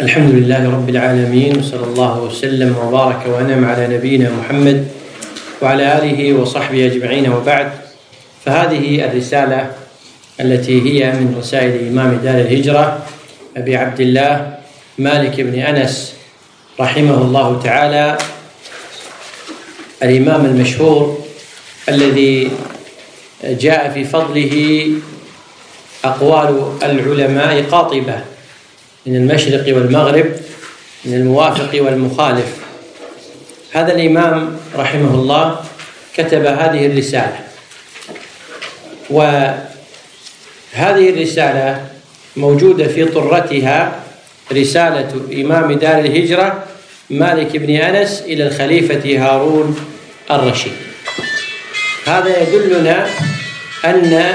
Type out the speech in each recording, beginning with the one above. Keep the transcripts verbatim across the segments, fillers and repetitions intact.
الحمد لله رب العالمين، وصلى الله وسلم وبارك وأنعم على نبينا محمد وعلى آله وصحبه أجمعين، وبعد. فهذه الرسالة التي هي من رسائل إمام دار الهجرة أبي عبد الله مالك بن أنس رحمه الله تعالى، الإمام المشهور الذي جاء في فضله أقوال العلماء قاطبة من المشرق والمغرب، من الموافق والمخالف. هذا الإمام رحمه الله كتب هذه الرسالة، وهذه الرسالة موجودة في طرتها رسالة إمام دار الهجرة مالك بن أنس إلى الخليفة هارون الرشيد. هذا يدلنا أن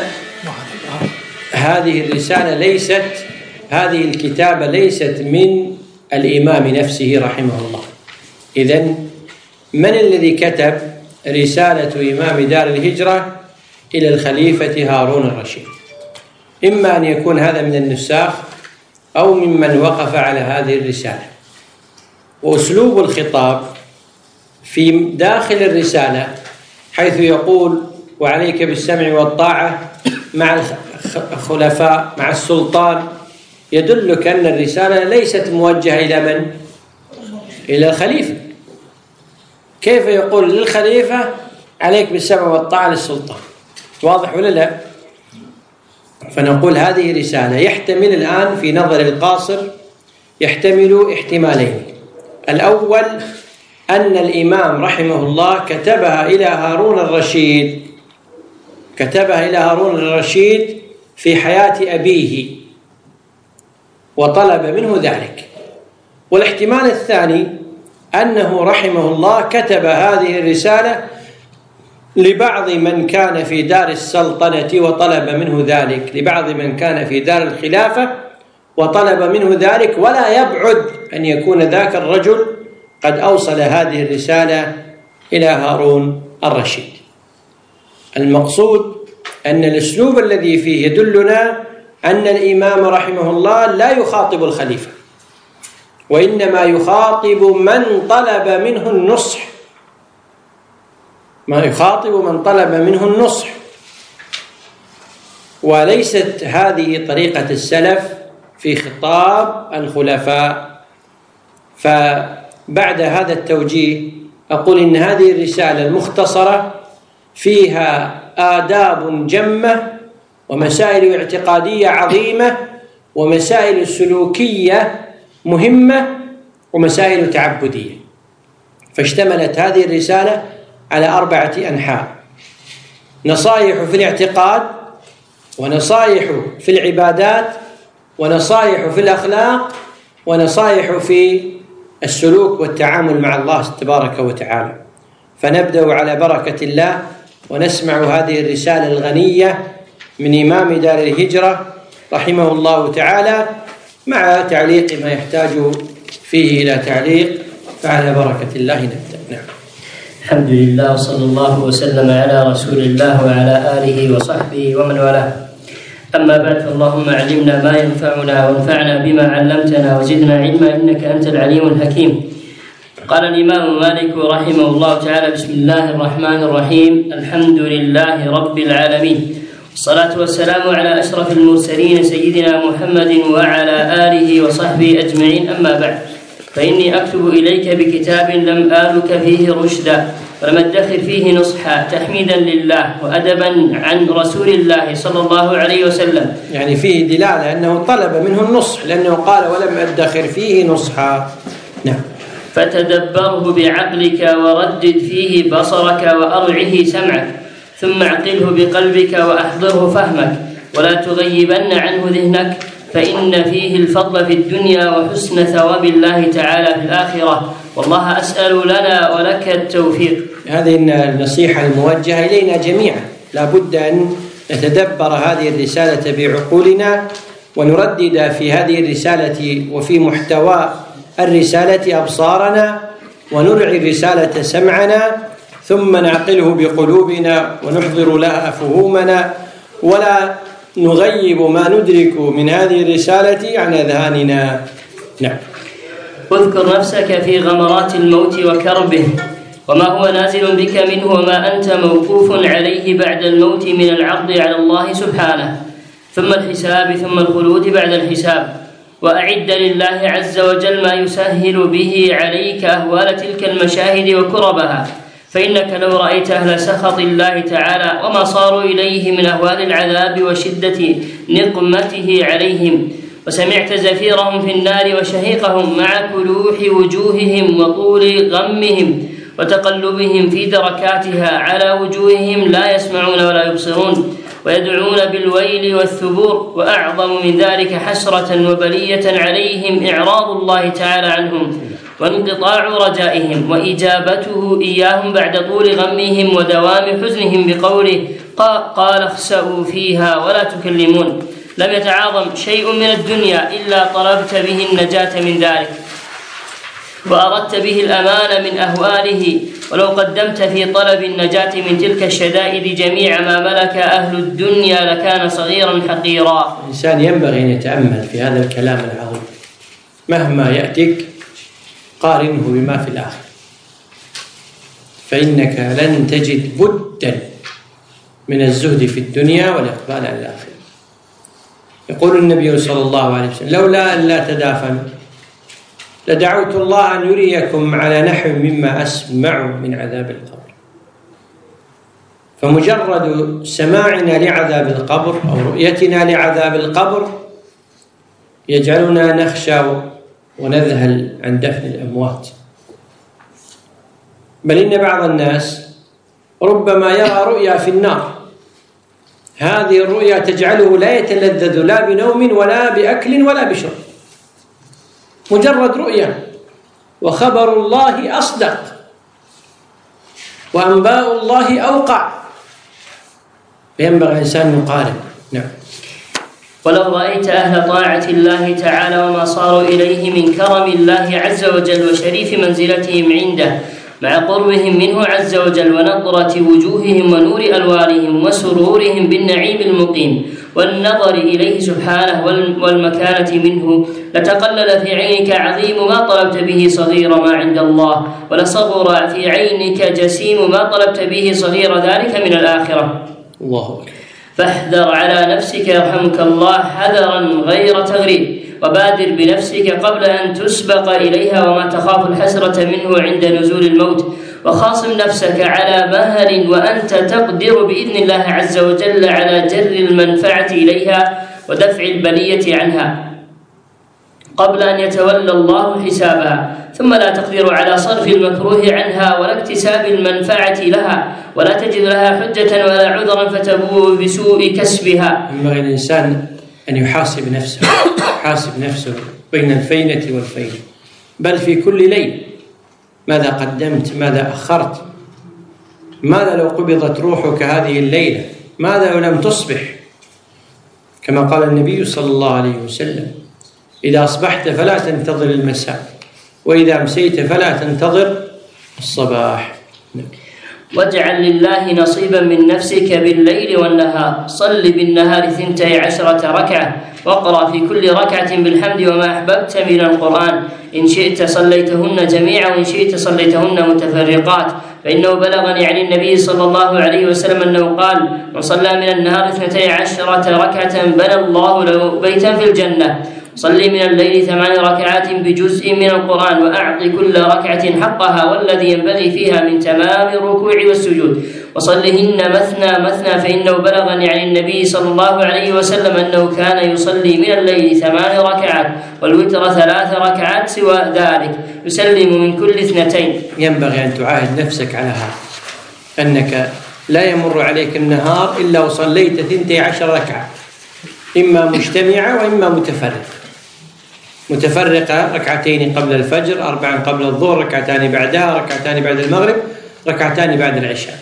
هذه الرسالة ليست هذه الكتابة ليست من الإمام نفسه رحمه الله. إذن من الذي كتب رسالة إمام دار الهجرة إلى الخليفة هارون الرشيد؟ إما أن يكون هذا من النساخ أو ممن وقف على هذه الرسالة. وأسلوب الخطاب في داخل الرسالة حيث يقول: وعليك بالسمع والطاعة مع الخلفاء مع السلطان، يدلك أن الرسالة ليست موجهة إلى من؟ إلى الخليفة. كيف يقول للخليفة عليك بالسمع والطاعة للسلطان؟ واضح ولا لا؟ فنقول هذه رسالة يحتمل الآن في نظر القاصر يحتمل احتمالين. الأول أن الإمام رحمه الله كتبها إلى هارون الرشيد كتبها إلى هارون الرشيد في حياة أبيه وطلب منه ذلك. والاحتمال الثاني أنه رحمه الله كتب هذه الرسالة لبعض من كان في دار السلطنة وطلب منه ذلك، لبعض من كان في دار الخلافة وطلب منه ذلك، ولا يبعد أن يكون ذاك الرجل قد أوصل هذه الرسالة إلى هارون الرشيد. المقصود أن الأسلوب الذي فيه يدلنا أن الإمام رحمه الله لا يخاطب الخليفة، وإنما يخاطب من طلب منه النصح ما يخاطب من طلب منه النصح وليست هذه طريقة السلف في خطاب الخلفاء. فبعد هذا التوجيه أقول إن هذه الرسالة المختصرة فيها آداب جمة ومسائل اعتقادية عظيمة ومسائل سلوكية مهمة ومسائل تعبدية. فاشتملت هذه الرسالة على أربعة أنحاء: نصائح في الاعتقاد، ونصائح في العبادات، ونصائح في الأخلاق، ونصائح في السلوك والتعامل مع الله تبارك وتعالى. فنبدأ على بركة الله ونسمع هذه الرسالة الغنية من إمام دار الهجرة رحمه الله تعالى، مع تعليق ما يحتاج فيه إلى تعليق. فعلى بركة الله نبدأ. نعم. الحمد لله، وصلى الله وسلم على رسول الله وعلى آله وصحبه ومن والاه. أما بعد، اللهم علمنا ما ينفعنا وانفعنا بما علمتنا وزدنا علما إنك أنت العليم الحكيم. قال الإمام مالك رحمه الله تعالى: بسم الله الرحمن الرحيم، الحمد لله رب العالمين، والصلاة والسلام على أشرف المرسلين سيدنا محمد وعلى آله وصحبه أجمعين. أما بعد، فإني أكتب إليك بكتاب لم آلك فيه رشدا ولم أدخر فيه نصحا، تحميدا لله وأدبا عن رسول الله صلى الله عليه وسلم. يعني فيه دلالة أنه طلب منه النصح، لأنه قال ولم أدخر فيه نصحا. نعم. فتدبره بعقلك وردد فيه بصرك وأرعه سمعك، ثم اعقله بقلبك وأحضره فهمك، ولا تغيبن عنه ذهنك، فإن فيه الفضل في الدنيا وحسن ثواب الله تعالى في الآخرة، والله أسأل لنا ولك التوفيق. هذه النصيحة الموجهة إلينا جميعا، لا بد أن نتدبر هذه الرسالة بعقولنا ونردد في هذه الرسالة وفي محتوى الرسالة أبصارنا، ونرعي الرسالة سمعنا، ثم نعقله بقلوبنا ونحضر لها فهومنا، ولا نغيب ما ندرك من هذه الرسالة عن أذهاننا. نعم. اذكر نفسك في غمرات الموت وكربه وما هو نازل بك منه وما أنت موقوف عليه بعد الموت من العرض على الله سبحانه، ثم الحساب، ثم الخلود بعد الحساب. وأعد لله عز وجل ما يسهل به عليك أهوال تلك المشاهد وكربها، فإنك لو رأيت أهل سخط الله تعالى وما صاروا إليه من أهوال العذاب وشدة نقمته عليهم، وسمعت زفيرهم في النار وشهيقهم مع كلوح وجوههم وطول غمهم وتقلبهم في دركاتها على وجوههم لا يسمعون ولا يبصرون ويدعون بالويل والثبور، وأعظم من ذلك حسرة وبلية عليهم إعراض الله تعالى عنهم وانقطاع رجائهم وإجابته إياهم بعد طول غمهم ودوام حزنهم بقوله قال اخسأوا فيها ولا تكلمون. لم يتعاظم شيء من الدنيا إلا طلبت به النجاة من ذلك وأردت به الأمان من أهواله، ولو قدمت في طلب النجاة من تلك الشدائد جميع ما ملك أهل الدنيا لكان صغيرا حقيرا. الإنسان ينبغي أن يتأمل في هذا الكلام العظيم، مهما يأتيك قارنه بما في الآخر، فإنك لن تجد بدا من الزهد في الدنيا والإقبال على الآخرة. يقول النبي صلى الله عليه وسلم لولا أن لا تدافنوا لدعوت الله أن يريكم على نحو مما أسمع من عذاب القبر. فمجرد سماعنا لعذاب القبر أو رؤيتنا لعذاب القبر يجعلنا نخشى ونذهل عن دفن الأموات، بل إن بعض الناس ربما يرى رؤيا في النار، هذه الرؤيا تجعله لا يتلذذ لا بنوم ولا بأكل ولا بشرب، مجرد رؤيا، وخبر الله أصدق وأنباء الله أوقع، فينبغي الإنسان يقارن. نعم. ولو رأيت أهل طاعة الله تعالى وما صاروا إليه من كرم الله عز وجل وشريف منزلتهم عنده مع قربهم منه عز وجل ونضرة وجوههم ونور ألوانهم وسرورهم بالنعيم المقيم والنظر إليه سبحانه والمكانة منه، لتقلل في عينك عظيم ما طلبت به صغير ما عند الله، ولصغر في عينك جسيم ما طلبت به صغير ذلك من الآخرة. الله أكبر. فاحذر على نفسك يرحمك الله حذرا غير تغريب، وبادر بنفسك قبل أن تسبق إليها وما تخاف الحسرة منه عند نزول الموت، وخاصم نفسك على مهل وأنت تقدر بإذن الله عز وجل على جر المنفعة إليها ودفع البلية عنها قبل أن يتولى الله حسابها، ثم لا تقدر على صرف المكروه عنها ولا اكتساب المنفعة لها، ولا تجد لها حجة ولا عذرا فتبوء بسوء كسبها. ينبغي الإنسان أن يحاسب نفسه، يحاسب نفسه بين الفينة والفينة، بل في كل ليل، ماذا قدمت، ماذا أخرت، ماذا لو قبضت روحك هذه الليلة، ماذا لو لم تصبح، كما قال النبي صلى الله عليه وسلم إذا أصبحت فلا تنتظر المساء وإذا أمسيت فلا تنتظر الصباح. واجعل لله نصيبا من نفسك بالليل والنهار، صل بالنهار ثنتي عشرة ركعة، واقرأ في كل ركعة بالحمد وما أحببت من القرآن، إن شئت صليتهن جميعا وإن شئت صليتهن متفرقات، فإنه بلغني عن النبي صلى الله عليه وسلم أنه قال من صلى من النهار اثنتي عشرة ركعة بنى الله له بيتا في الجنة. صلي من الليل ثمان ركعات بجزء من القرآن، وأعط كل ركعة حقها والذي ينبغي فيها من تمام الركوع والسجود، وصلهن مثنى مثنى، فإنه بلغني عن النبي صلى الله عليه وسلم أنه كان يصلي من الليل ثمان ركعات والوتر ثلاث ركعات سوى ذلك يسلم من كل اثنتين. ينبغي أن تعاهد نفسك على هذا، أنك لا يمر عليك النهار إلا وصليت ثنتي عشر ركعة، إما مجتمعة وإما متفرقة. متفرقة ركعتين قبل الفجر، أربعا قبل الظهر، ركعتان بعدها، ركعتان بعد المغرب، ركعتان بعد العشاء.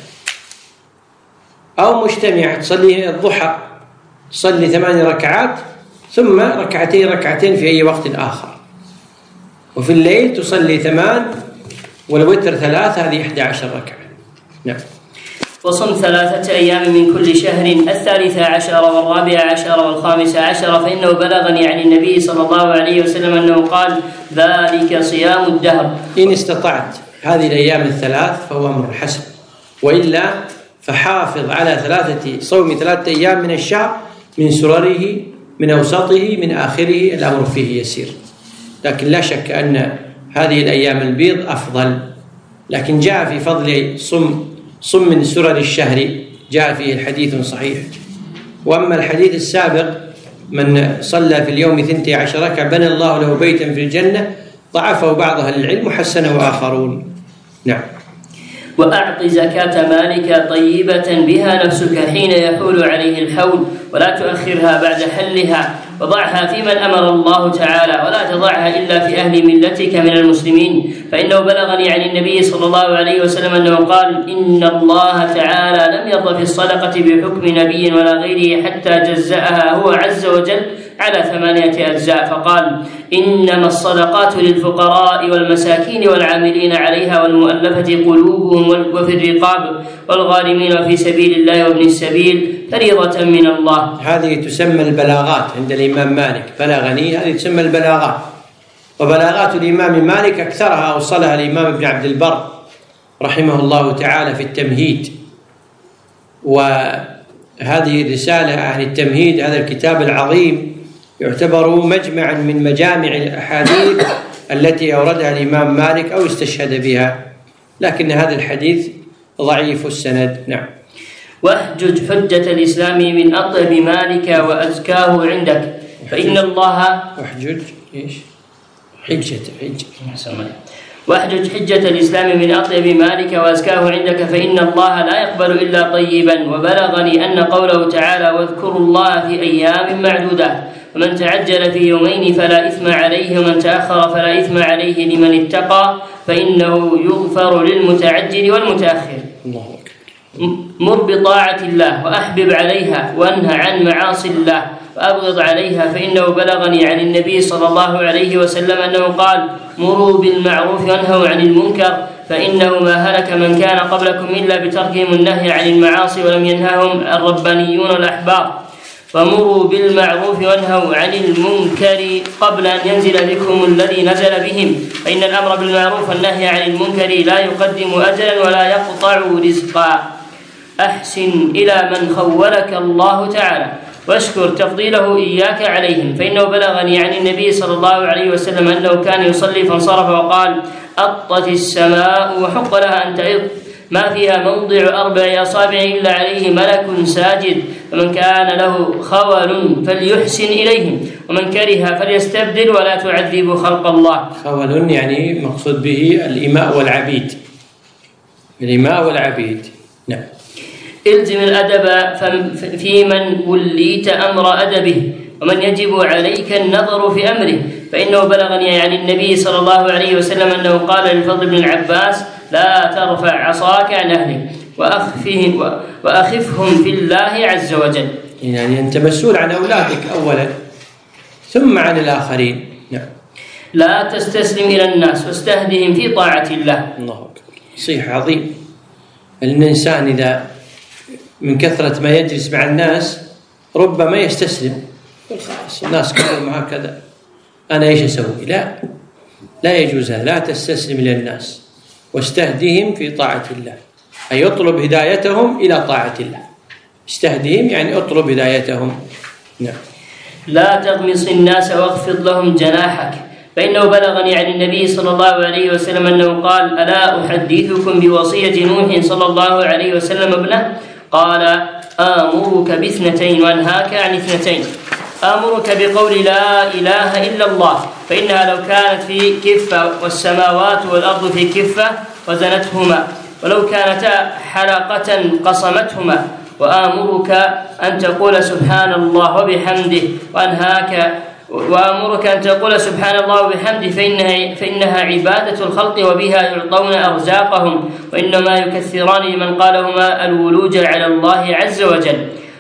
أو مجتمعة تصلي الضحى، تصلي ثمان ركعات ثم ركعتين ركعتين في أي وقت آخر. وفي الليل تصلي ثمان والوتر ثلاث، هذه إحدى عشر ركعة. نعم. وصم ثلاثة أيام من كل شهر، الثالثة عشر والرابع عشر والخامس عشر، فإنه بلغني عن النبي صلى الله عليه وسلم أنه قال: ذلك صيام الدهر. إن استطعت هذه الأيام الثلاث فهو أمر حسن، وإلا فحافظ على ثلاثة صوم ثلاثة أيام من الشهر، من سرره، من أوسطه، من آخره، الأمر فيه يسير. لكن لا شك أن هذه الأيام البيض أفضل، لكن جاء في فضل صم صم من سرر الشهر جاء فيه الحديث صحيح. وأما الحديث السابق: من صلى في اليوم ثنتي عشر ركعة بنى الله له بيتا في الجنة، ضعفه بعض أهل العلم وحسنه آخرون. نعم. وأعط زكاة مالك طيبة بها نفسك حين يحول عليه الحول، ولا تؤخرها بعد حلها، وضعها في من أمر الله تعالى، ولا تضعها إلا في أهل ملتك من المسلمين، فإنه بلغني عن النبي صلى الله عليه وسلم أنه قال: إن الله تعالى لم يرضى في الصدقة بحكم نبي ولا غيره حتى جزأها هو عز وجل على ثمانية أجزاء، فقال: إنما الصدقات للفقراء والمساكين والعاملين عليها والمؤلفة قلوبهم وفي الرقاب والغارمين في سبيل الله وابن السبيل فريضة من الله. هذه تسمى البلاغات عند الإمام مالك، بلغني، هذه تسمى البلاغات. وبلاغات الإمام مالك أكثرها أوصلها الإمام ابن عبد البر رحمه الله تعالى في التمهيد. وهذه الرسالة عن التمهيد، هذا الكتاب العظيم، يعتبر مجمعا من مجامع الأحاديث التي أوردها الإمام مالك أو استشهد بها، لكن هذا الحديث ضعيف السند. نعم. واحجج حجة الإسلام من أطيب مالك وأزكاه عندك، فإن الله واحجج إيش؟ حجة حجة واحجج حجة الإسلام من أطيب مالك وأزكاه عندك، فإن الله لا يقبل إلا طيبا. وبلغني أن قوله تعالى: واذكروا الله في أيام معدودة، ومن تعجل في يومين فلا إثم عليه، ومن تأخر فلا إثم عليه لمن اتقى، فإنه يغفر للمتعجل والمتأخر. الله. مر بطاعة الله وأحبب عليها، وانهى عن معاصي الله وأبغض عليها، فإنه بلغني عن النبي صلى الله عليه وسلم أنه قال: مروا بالمعروف وانهوا عن المنكر، فإنه ما هلك من كان قبلكم إلا بتركهم النهي عن المعاصي ولم ينههم الربانيون الأحبار. فمروا بالمعروف وانهوا عن المنكر قبل أن ينزل بكم الذي نزل بهم، فإن الأمر بالمعروف والنهي عن المنكر لا يقدم أجلا ولا يقطع رزقا. أحسن إلى من خولك الله تعالى، واشكر تفضيله إياك عليهم، فإنه بلغني عن النبي صلى الله عليه وسلم أنه كان يصلي فانصرف وقال: أطت السماء وحق لها أن تئط، ما فيها موضع أربع أصابع إلا عليه ملك ساجد، فمن كان له خول فليحسن إليهم، ومن كره فليستبدل ولا تعذبوا خلق الله. خول يعني مقصود به الإماء والعبيد، الإماء والعبيد. نعم. الزم الأدب في من وليت أمر أدبه، ومن يجب عليك النظر في أمره، فإنه بلغني عن النبي صلى الله عليه وسلم أنه قال للفضل بن العباس: لا ترفع عصاك عن أهلك وأخفهم, وأخفهم في الله عز وجل. يعني أنت مسؤول عن أولادك أولا ثم عن الآخرين. نعم. لا تستسلم إلى الناس واستهدهم في طاعة الله. الله أكبر. صيح عظيم. الإنسان إذا من كثرة ما يجلس مع الناس ربما يستسلم، خلاص الناس كلهم هكذا، أنا إيش أسوي؟ لا، لا يجوز هذا. لا تستسلم للناس واستهدهم في طاعة الله، أي اطلب هدايتهم إلى طاعة الله. استهدهم يعني اطلب هدايتهم. نعم. لا تغمص الناس واخفض لهم جناحك، فإنه بلغني عن النبي صلى الله عليه وسلم أنه قال: ألا أحدثكم بوصية نوح صلى الله عليه وسلم ابنه؟ قال: آمرك باثنتين وأنهاك عن اثنتين. آمرك بقول لا إله إلا الله، فإنها لو كانت في كفة والسماوات والأرض في كفة وزنتهما، ولو كانتا حلقة قصمتهما. وآمرك أن تقول سبحان الله وبحمده، وأنهاك وآمرك أن تقول سبحان الله وبحمده، فإنها, فإنها عبادة الخلق وبها يعطون أرزاقهم، وإنما يكثران لمن قالهما الولوج على الله عز وجل.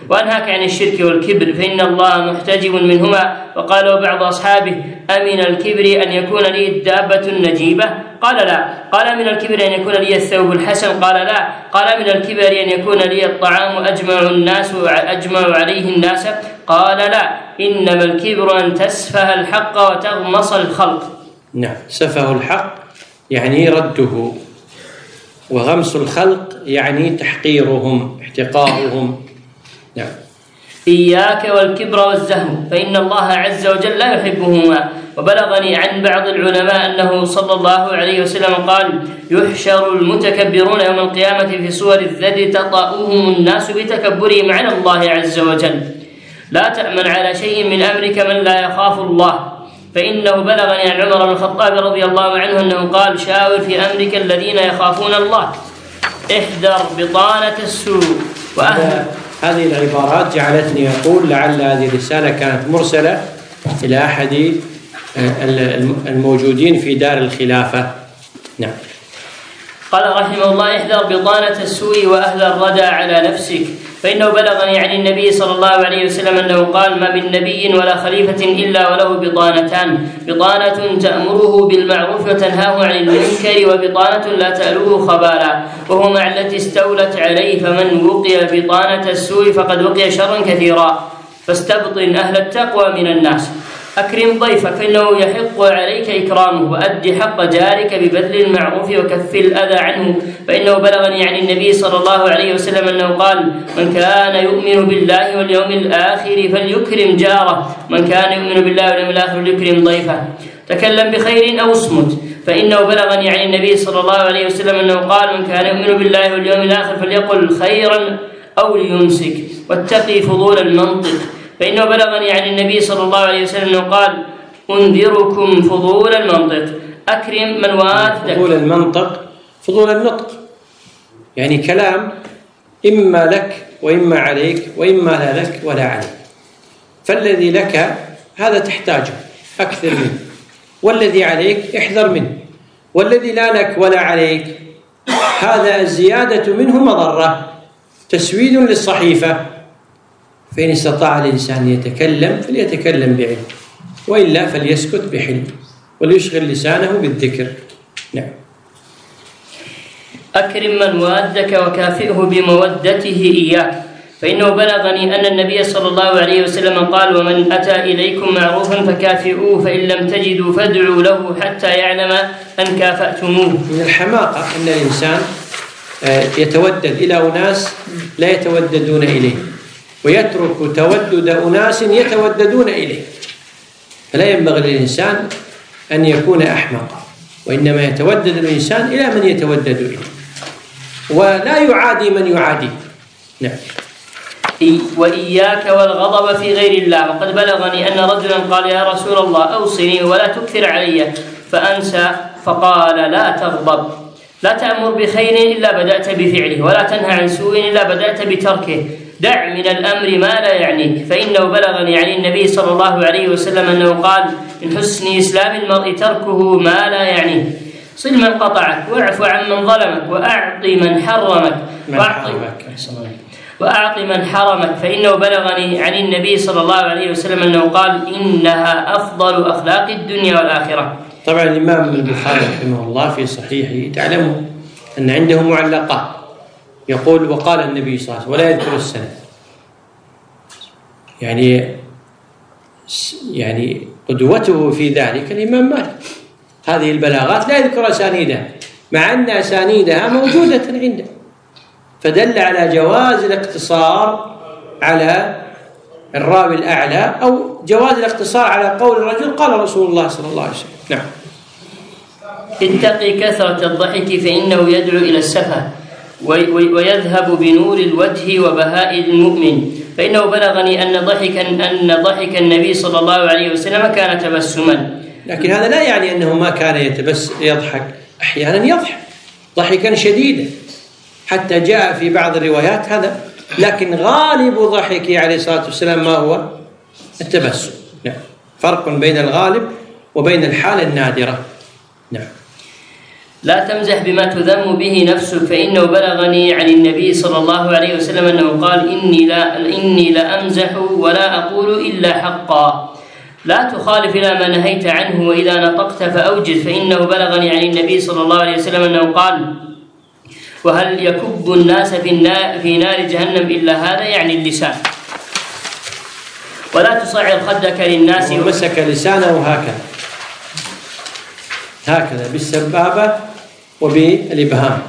وأنهاك عن الشرك والكبر فإن الله محتجب منهما. وقال بعض أصحابه: أمن الكبر أن يكون لي الدابة النجيبة؟ قال لا. قال من الكبر أن يكون لي الثوب الحسن؟ قال لا. قال من الكبر أن يكون لي الطعام أجمع الناس أجمع عليه الناس؟ قال لا. إنما الكبر أن تسفه الحق وتغمص الخلق. نعم، سفه الحق يعني رده، وغمس الخلق يعني تحقيرهم احتقارهم. نعم. إياك والكبر والزهو فإن الله عز وجل لا يحبهما. وبلغني عن بعض العلماء أنه صلى الله عليه وسلم قال: يحشر المتكبرون يوم القيامة في صور الذد تطأهم الناس بتكبرهم على الله عز وجل. لا تأمن على شيء من أمرك من لا يخاف الله. فإنه بلغني عن عمر بن الخطاب رضي الله عنه أنه قال: شاور في أمرك الذين يخافون الله، احذر بطانة السوء وأهل. هذه العبارات جعلتني أقول لعل هذه الرسالة كانت مرسلة إلى أحد الموجودين في دار الخلافة. نعم. قال رحمه الله: احذر بطانة السوء وأهل الردى على نفسك. فإنه بلغني عن النبي صلى الله عليه وسلم أنه قال: ما من نبي ولا خليفة إلا وله بطانتان، بطانة تأمره بالمعروف وتنهاه عن المنكر، وبطانة لا تألوه خبالا، وهو مع التي استولت عليه. فمن وقي بطانة السوء فقد وقي شرا كثيرا. فاستبطن أهل التقوى من الناس. أكرم ضيفك فإنه يحق عليك إكرامه، وأد حق جارك ببذل المعروف وكف الأذى عنه. فإنه بلغني عن النبي صلى الله عليه وسلم أنه قال: من كان يؤمن بالله واليوم الآخر فليكرم جاره، من كان يؤمن بالله واليوم الآخر فليكرم ضيفه. تكلم بخير أو اصمت. فإنه بلغني عن النبي صلى الله عليه وسلم أنه قال: من كان يؤمن بالله واليوم الآخر فليقل خيرا أو ليمسك، واتقي فضول المنطق. فإنه بلغني عن النبي صلى الله عليه وسلم أنه قال: أنذركم فضول المنطق. أكرم من وادك. فضول المنطق فضول النطق، يعني كلام إما لك وإما عليك، وإما لا لك ولا عليك. فالذي لك هذا تحتاجه أكثر منه، والذي عليك احذر منه، والذي لا لك ولا عليك هذا الزيادة منه مضرة، تسويد للصحيفة. فإن استطاع الإنسان أن يتكلم فليتكلم بعلم، وإلا فليسكت بحلم، وليشغل لسانه بالذكر. نعم. أكرم من وادك وكافئه بمودته إياك. فإنه بلغني أن النبي صلى الله عليه وسلم قال: ومن أتى إليكم معروفا فكافئوه، فإن لم تجدوا فادعوا له حتى يعلم أن كافأتموه. من الحماقة أن الإنسان يتودد إلى أناس لا يتوددون إليه، ويترك تودد أناس يتوددون إليه. فلا ينبغي للإنسان أن يكون أحمقا، وإنما يتودد الإنسان إلى من يتودد إليه، ولا يعادي من يعاديه. نعم. وإياك والغضب في غير الله. وقد بلغني أن رجلا قال: يا رسول الله أوصني ولا تكثر علي، فأنسى فقال: لا تغضب. لا تأمر بخير إلا بدأت بفعله، ولا تنهى عن سوء إلا بدأت بتركه. دع من الأمر ما لا يعنيك. فإنه بلغني عن النبي صلى الله عليه وسلم أنه قال: من حسن إسلام المرء تركه ما لا يعنيه. صل من قطعك، واعف عن من ظلمك، وأعط من حرمك وأعط من حرمك. فإنه بلغني عن النبي صلى الله عليه وسلم أنه قال: إنها أفضل أخلاق الدنيا والآخرة. طبعا الإمام البخاري رحمه الله في صحيحه تعلموا أن عنده معلقات يقول: وقال النبي صلى الله عليه وسلم، ولا يذكر السند. يعني يعني قدوته في ذلك الإمام مالك. هذه البلاغات لا يذكر أسانيدها، مع أن أسانيدها موجودة عنده، فدل على جواز الاقتصار على الراوي الأعلى، أو جواز الاقتصار على قول الرجل قال رسول الله صلى الله عليه وسلم. نعم. اتقي كثرة الضحك فإنه يدعو إلى السفه، ويذهب بنور الوجه وبهاء المؤمن. فإنه بلغني أن ضحك أن ضحك النبي صلى الله عليه وسلم كان تبسما. لكن هذا لا يعني أنه ما كان يتبس يضحك، أحيانا يضحك ضحكا شديدا حتى جاء في بعض الروايات هذا، لكن غالب ضحكه عليه الصلاة والسلام ما هو التبسم. نعم. فرق بين الغالب وبين الحالة النادرة. نعم. لا تمزح بما تذم به نفسك، فإنه بلغني عن النبي صلى الله عليه وسلم أنه قال: إني لا إني لأمزح ولا أقول إلا حقا. لا تخالف إلى ما نهيت عنه، وإذا نطقت فأوجز، فإنه بلغني عن النبي صلى الله عليه وسلم أنه قال: وهل يكب الناس في نار جهنم إلا هذا، يعني اللسان. ولا تصعر خدك للناس. ومسك لسانه هكذا هكذا بالسبابة وبالإبهام.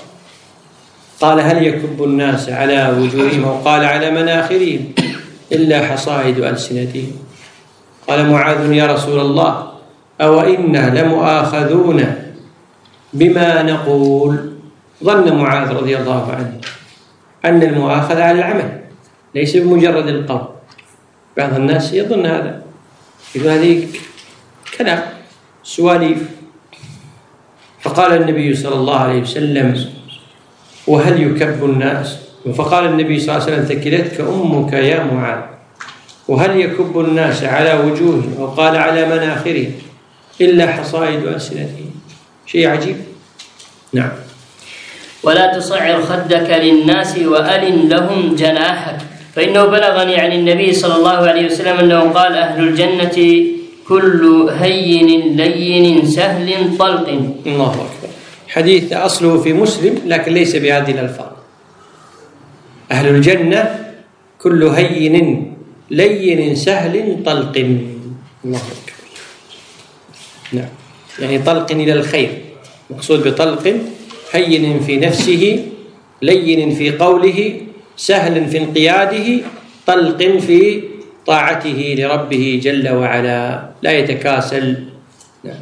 قال: هل يكب الناس على وجوههم، وقال على مناخرهم، إلا حصائد ألسنتهم. قال معاذ: يا رسول الله، أو إنا لمؤاخذون بما نقول. ظن معاذ رضي الله عنه أن المؤاخذة على العمل ليس بمجرد القول. بعض الناس يظن هذا، يقول هذه كلام سواليف. فقال النبي صلى الله عليه وسلم: وهل يكب الناس؟ فقال النبي صلى الله عليه وسلم: ثكلتك أمك يا معاذ. وهل يكب الناس على وجوههم، وقال على مناخرهم، إلا حصائد ألسنتهم. شيء عجيب. نعم. ولا تصعر خدك للناس وألن لهم جناحك، فإنه بلغني عن النبي صلى الله عليه وسلم أنه قال: أهل الجنة كل هين لين سهل طلق. الله أكبر. حديث أصله في مسلم لكن ليس بهذه الألفاظ. أهل الجنة كل هين لين سهل طلق. الله أكبر. نعم، يعني طلق إلى الخير. مقصود بطلق هين في نفسه، لين في قوله، سهل في انقياده، طلق في طاعته لربه جل وعلا، لا يتكاسل. نعم.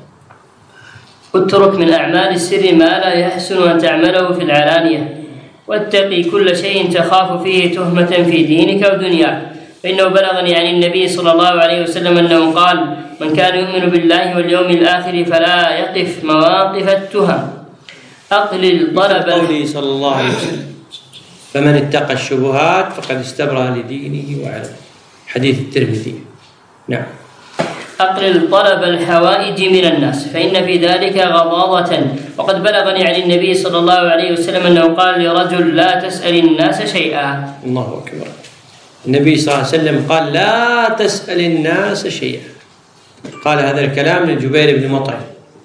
اترك من أعمال السر ما لا يحسن أن تعمله في العلانية، واتقي كل شيء تخاف فيه تهمة في دينك ودنياك، فإنه بلغني عن النبي صلى الله عليه وسلم أنه قال: من كان يؤمن بالله واليوم الآخر فلا يقف مواقف التهم. أقلل طلب قوله صلى الله عليه وسلم: فمن اتقى الشبهات فقد استبرأ لدينه وعرضه. حديث الترمذي. نعم. أقلل طلب الحوائج من الناس، فإن في ذلك غضاضة. وقد بلغني عن النبي صلى الله عليه وسلم أنه قال لرجل: لا تسأل الناس شيئا. الله أكبر. النبي صلى الله عليه وسلم قال: لا تسأل الناس شيئا. قال هذا الكلام لجبير بن مطعم،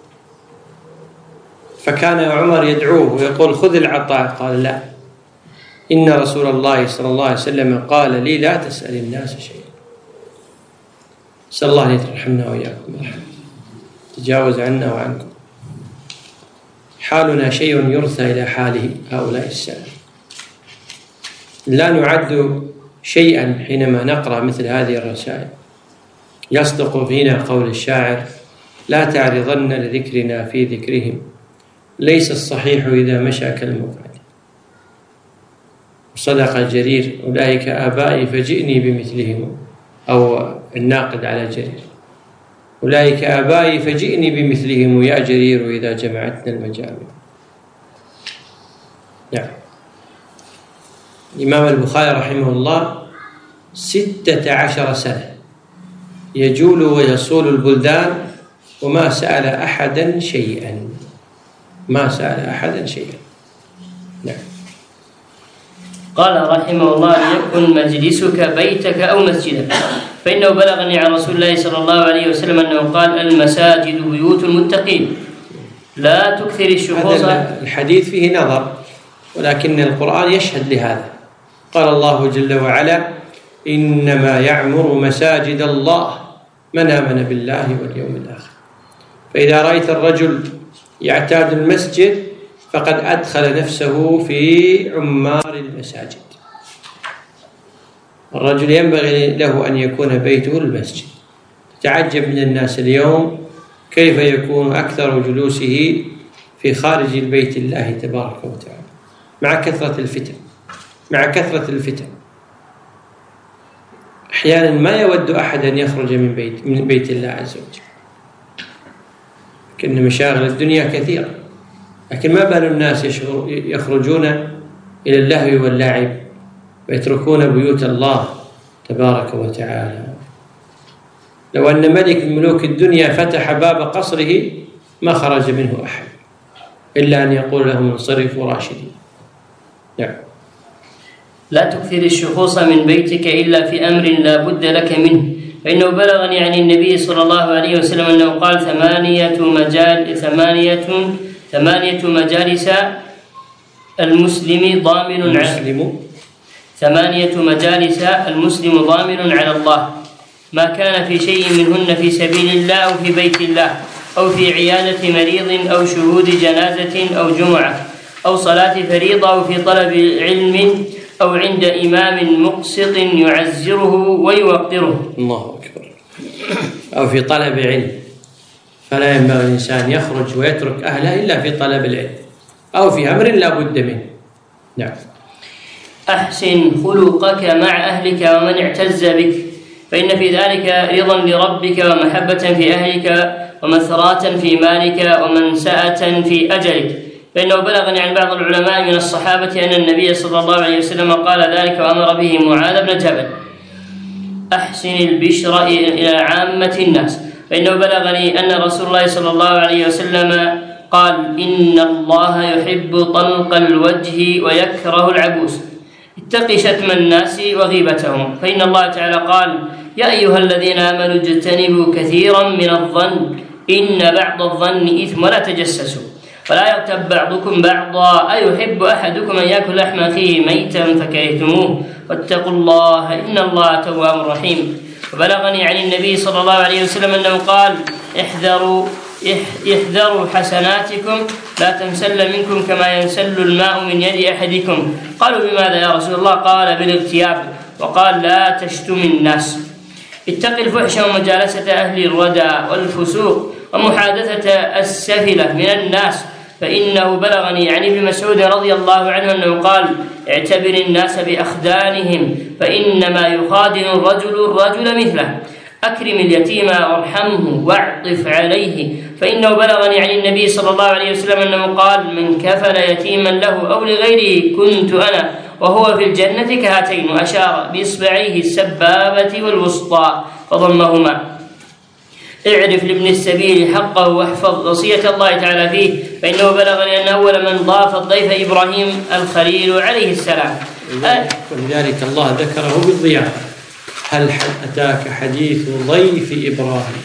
فكان عمر يدعوه ويقول: خذ العطاء. قال: لا، إن رسول الله صلى الله عليه وسلم قال لي: لا تسأل الناس شيئا. نسأل الله أن يرحمنا وإياكم ورحمة، تجاوز عنا وعنكم. حالنا شيء يرثى إلى حاله هؤلاء السلف. لا نعد شيئا حينما نقرأ مثل هذه الرسائل. يصدق فينا قول الشاعر: لا تعرضن لذكرنا في ذكرهم، ليس الصحيح إذا مشى كالمقعد. صدق الجرير: أولئك آبائي فجئني بمثلهم. أو الناقد على جرير: أولئك آبائي فجئني بمثلهم يا جرير إذا جمعتنا المجامع. نعم. الإمام البخاري رحمه الله ستة عشر سنة يجول ويصول البلدان وما سأل أحدا شيئا، ما سأل أحدا شيئا. نعم. قال رحمه الله: ليكن مجلسك بيتك أو مسجدك، فإنه بلغني عن رسول الله صلى الله عليه وسلم أنه قال: المساجد بيوت المتقين، لا تكثر الشخوص. الحديث فيه نظر، ولكن القرآن يشهد لهذا. قال الله جل وعلا: إنما يعمر مساجد الله من آمن بالله واليوم الآخر. فإذا رأيت الرجل يعتاد المسجد فقد أدخل نفسه في عمار المساجد. الرجل ينبغي له أن يكون بيته المسجد. تتعجب من الناس اليوم كيف يكون أكثر جلوسه في خارج البيت الله تبارك وتعالى، مع كثرة الفتن مع كثرة الفتن أحيانا ما يود أحد أن يخرج من بيت من بيت الله عز وجل، لكن مشاغل الدنيا كثيرة. لكن ما بال الناس يخرجون إلى اللهو واللعب ويتركون بيوت الله تبارك وتعالى. لو أن ملك من ملوك الدنيا فتح باب قصره ما خرج منه أحد، إلا أن يقول لهم انصرفوا راشدين. نعم. لا تكثر الشخوص من بيتك إلا في أمر لا بد لك منه، فإنه بلغني عن النبي صلى الله عليه وسلم أنه قال ثمانية مجال ثمانية ثمانية مجالس المسلم ضامن المسلم ثمانية مجالس المسلم ضامن على الله ما كان في شيء منهن في سبيل الله أو في بيت الله أو في عيادة مريض أو شهود جنازة أو جمعة أو صلاة فريضة أو في طلب علم أو عند إمام مقسط يعزره ويوقره. الله أكبر. أو في طلب علم، فلا ينبغي الإنسان يخرج ويترك أهله إلا في طلب العلم أو في أمر لا بد منه. نعم. أحسن خلقك مع أهلك ومن اعتز بك، فإن في ذلك رضا لربك ومحبة في أهلك ومثرات في مالك ومنسأة في أجلك. فإنه بلغني عن بعض العلماء من الصحابة أن النبي صلى الله عليه وسلم قال ذلك وأمر به معاذ بن جبل. أحسن البشر إلى عامة الناس، فإنه بلغني أن رسول الله صلى الله عليه وسلم قال إن الله يحب طلق الوجه ويكره العبوس. اتق شتم الناس وغيبتهم، فإن الله تعالى قال يا أيها الذين آمنوا اجتنبوا كثيرا من الظن إن بعض الظن إثم ولا تجسسوا ولا يغتب بعضكم بعضا أيحب أحدكم أن يأكل لحم أخيه ميتا فكرهتموه واتقوا الله إن الله تواب رحيم. وبلغني عن النبي صلى الله عليه وسلم أنه قال احذروا احذروا حسناتكم لا تنسل منكم كما ينسل الماء من يد أحدكم. قالوا بماذا يا رسول الله؟ قال بالاغتياب. وقال لا تشتم الناس. اتق الفحش ومجالسة أهل الردى والفسوق ومحادثة السفلة من الناس، فإنه بلغني عن ابن مسعود رضي الله عنه أنه قال اعتبر الناس بأخدانهم فإنما يخادن الرجل الرجل مثله. أكرم اليتيم وارحمه واعطف عليه، فإنه بلغني عن النبي صلى الله عليه وسلم أنه قال من كفل يتيما له أو لغيره كنت أنا وهو في الجنة كهاتين، وأشار بإصبعيه السبابة والوسطى فضمهما. اعرف لابن السبيل حقه واحفظ وصية الله تعالى فيه، فإنه بلغني أن أول من ضاف الضيف إبراهيم الخليل عليه السلام. ولذلك الله ذكره بالضيافة. هل أتاك حديث ضيف إبراهيم؟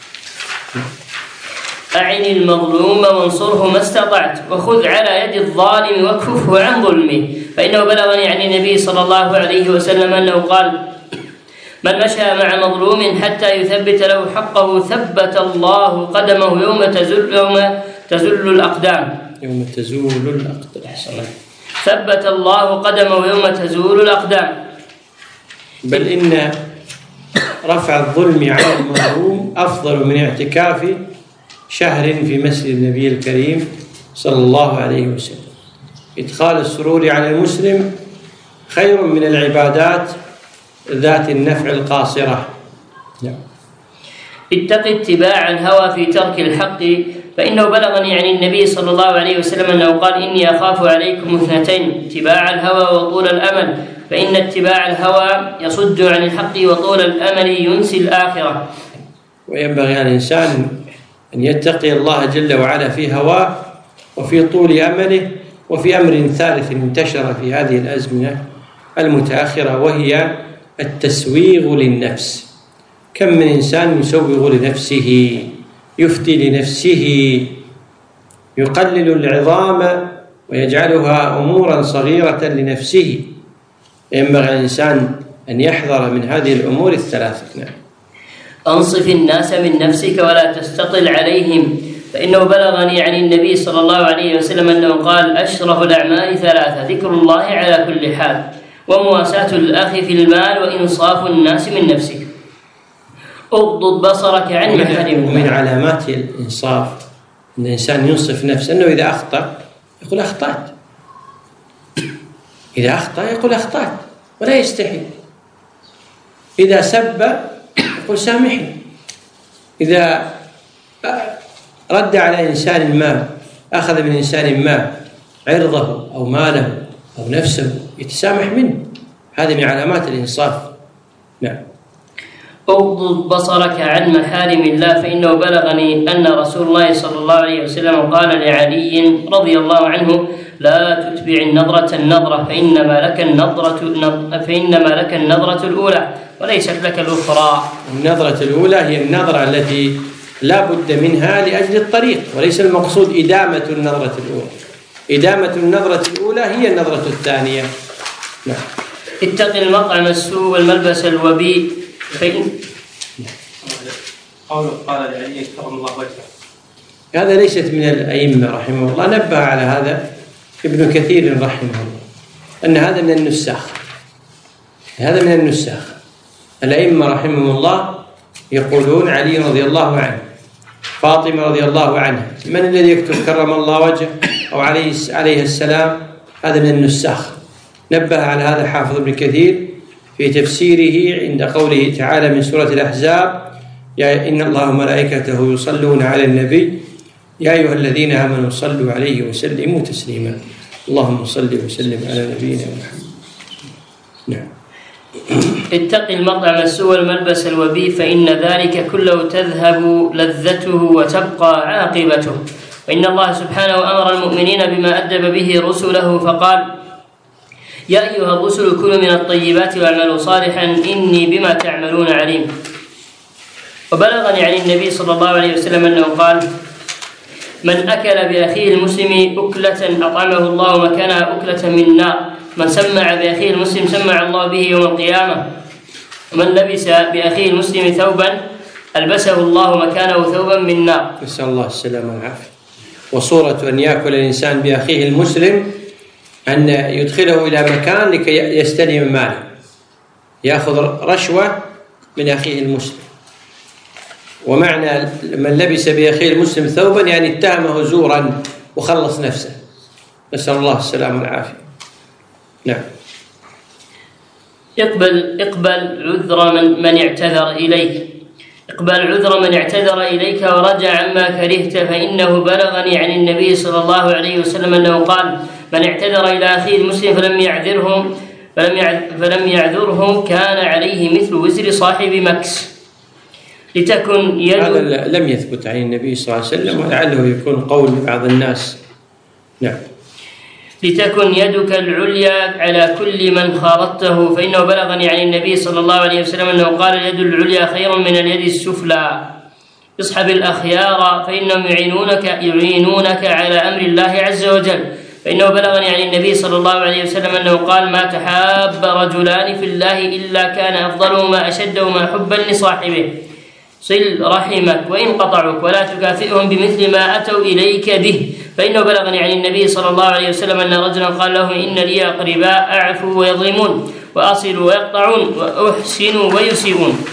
أعن المظلوم وانصره ما استطعت وخذ على يد الظالم واكففه عن ظلمه، فإنه بلغني عن النبي صلى الله عليه وسلم أنه قال من مشى مع مظلوم حتى يثبت له حقه ثبت الله قدمه يوم تزل يوم تزل الأقدام يوم تزول الأقدام ثبت الله قدمه يوم تزول الأقدام. بل إن رفع الظلم على المظلوم أفضل من اعتكاف شهر في مسجد النبي الكريم صلى الله عليه وسلم. إدخال السرور على المسلم خير من العبادات ذات النفع القاصرة. نعم. اتق اتباع الهوى في ترك الحق، فإنه بلغني عن النبي صلى الله عليه وسلم أنه قال إني أخاف عليكم اثنتين اتباع الهوى وطول الأمل، فإن اتباع الهوى يصد عن الحق وطول الأمل ينسي الآخرة. وينبغي على الإنسان أن يتقي الله جل وعلا في هواه وفي طول أمله وفي أمر ثالث انتشر في هذه الأزمنة المتأخرة، وهي التسويغ للنفس. كم من إنسان يسوغ لنفسه، يفتي لنفسه، يقلل العظام ويجعلها أمورا صغيرة لنفسه. ينبغي الإنسان أن يحذر من هذه الأمور الثلاثة. نعم. أنصف الناس من نفسك ولا تستطل عليهم، فإنه بلغني عن النبي صلى الله عليه وسلم أنه قال أشرف الأعمال ثلاثة ذكر الله على كل حال ومواساة الأخ في المال وإنصاف الناس من نفسك. اغضض بصرك عن محارم. ومن علامات الإنصاف أن الإنسان ينصف نفسه أنه إذا أخطأ يقول أخطأت، إذا أخطأ يقول أخطأت ولا يستحي، إذا سب يقول سامحني، إذا رد على إنسان ما أخذ من إنسان ما عرضه أو ماله أو نفسه يتسامح منه. هذه من علامات الإنصاف. نعم. اغضض بصرك عن محارم الله فإنه بلغني أن رسول الله صلى الله عليه وسلم قال لعلي رضي الله عنه لا تتبع النظرة النظرة فإنما لك النظرة فإنما لك النظرة الأولى وليست لك الأخرى. النظرة الأولى هي النظرة التي لا بد منها لأجل الطريق، وليس المقصود إدامة النظرة الأولى. إدامة النظرة الأولى هي النظرة الثانية. نعم. اتق المطعم السوء والملبس الوبيء فإن قوله قال لعلي كرم الله وجهه، هذا ليست من الأئمة رحمه الله، نبه على هذا ابن كثير رحمه الله أن هذا من النساخ، هذا من النساخ. الأئمة رحمهم الله يقولون علي رضي الله عنه، فاطمة رضي الله عنها، من الذي يكتب كرم الله وجهه أو عليه عليه السلام؟ هذا من النساخ. نبه على هذا حافظ ابن كثير في تفسيره عند قوله تعالى من سورة الأحزاب يا إن الله وملائكته يصلون على النبي يا أيها الذين آمنوا صلوا عليه وسلموا تسليما. اللهم صل وسلم على نبينا محمد. نعم. اتق المطعم السوء والملبس الوبيء فإن ذلك كله تذهب لذته وتبقى عاقبته. وإن الله سبحانه أمر المؤمنين بما أدب به رسله فقال يا أيها الرسل كلوا من الطيبات واعملوا صالحا إني بما تعملون عليم. وبلغني عن النبي صلى الله عليه وسلم أنه قال من أكل بأخيه المسلم أكلة أطعمه الله مكانها أكلة من نار، من سمع بأخيه المسلم سمع الله به يوم القيامة، ومن لبس بأخيه المسلم ثوبا ألبسه الله مكانه ثوبا من نار. نسأل الله السلامة والعافية. وصورة أن يأكل الإنسان بأخيه المسلم أن يدخله إلى مكان لكي يستلم ماله، يأخذ رشوة من أخيه المسلم. ومعنى من لبس بأخيه المسلم ثوبا يعني اتهمه زورا وخلص نفسه، نسأل الله السلامة والعافية. نعم. اقبل اقبل عذر من, من اعتذر إليك اقبل عذر من اعتذر إليك ورجع عما كرهت فإنه بلغني عن النبي صلى الله عليه وسلم أنه قال من اعتذر إلى أخيه المسلم فلم يعذره فلم يعذره كان عليه مثل وزر صاحب مكس. لتكن يد هذا لم يثبت عن النبي صلى الله عليه وسلم ولعله يكون قول بعض الناس. نعم. لتكن يدك العليا على كل من خالطته فإنه بلغني عن النبي صلى الله عليه وسلم أنه قال اليد العليا خير من اليد السفلى. اصحب الأخيار فإنهم يعينونك يعينونك على أمر الله عز وجل. فإنه بلغني عن النبي صلى الله عليه وسلم أنه قال ما تحاب رجلان في الله إلا كان أفضلهما أشدهما حبا لصاحبه. صل رحمك وإن قطعك ولا تكافئهم بمثل ما أتوا إليك به. فإنه بلغني عن النبي صلى الله عليه وسلم أن رجلا قال له إن لي أقرباء أعفوا ويظلمون وأصل ويقطعون وأحسن ويسيئون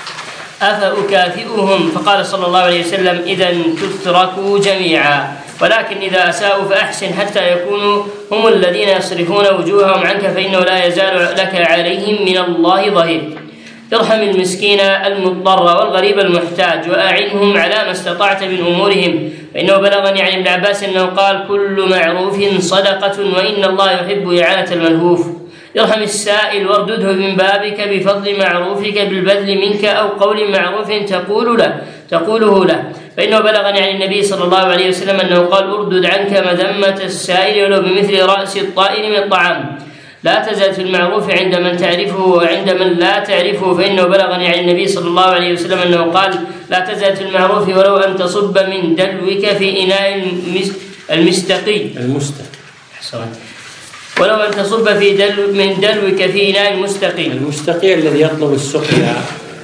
أفأكافئهم؟ فقال صلى الله عليه وسلم إذا تتركوا جميعا، ولكن إذا أساءوا فأحسن حتى يكونوا هم الذين يصرفون وجوههم عنك فإنه لا يزال لك عليهم من الله ظهير. ارحم المسكين المضطر والغريب المحتاج وأعنهم على ما استطعت من أمورهم. فإنه بلغني عن ابن عباس أنه قال كل معروف صدقة وإن الله يحب إعانة الملهوف. ارحم السائل واردده من بابك بفضل معروفك بالبذل منك أو قول معروف تقول له تقوله له. فإنه بلغني عن النبي صلى الله عليه وسلم أنه قال اردد عنك مذمة السائل ولو بمثل رأس الطائر من الطعام. لا تزال في المعروف عند من تعرفه وعند من لا تعرفه. فإنه بلغني عن النبي صلى الله عليه وسلم أنه قال لا تزال في المعروف ولو أن تصب من دلوك في إناء المستقي المستقي ولو أن تصب في دلو من دلوك في إناء المستقي المستقي الذي يطلب السقيا.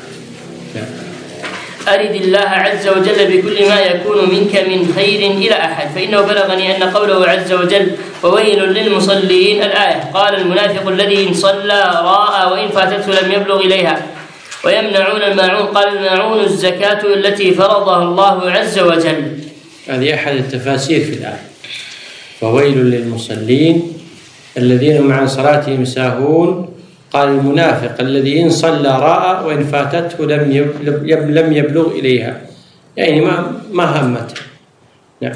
أرد الله عز وجل بكل ما يكون منك من خير إلى أحد. فإنه بلغني أن قوله عز وجل وويل للمصلين الآية قال المنافق الذي إن صلى راء وإن فاتته لم يبلغ إليها. ويمنعون الماعون قال الماعون الزكاة التي فرضها الله عز وجل. هذه أحد التفاسير في الآية وويل للمصلين الذين هم عن صلاتهم ساهون قال المنافق الذي إن صلى راء وإن فاتته لم لم يبلغ إليها، يعني ما ما همته. نعم.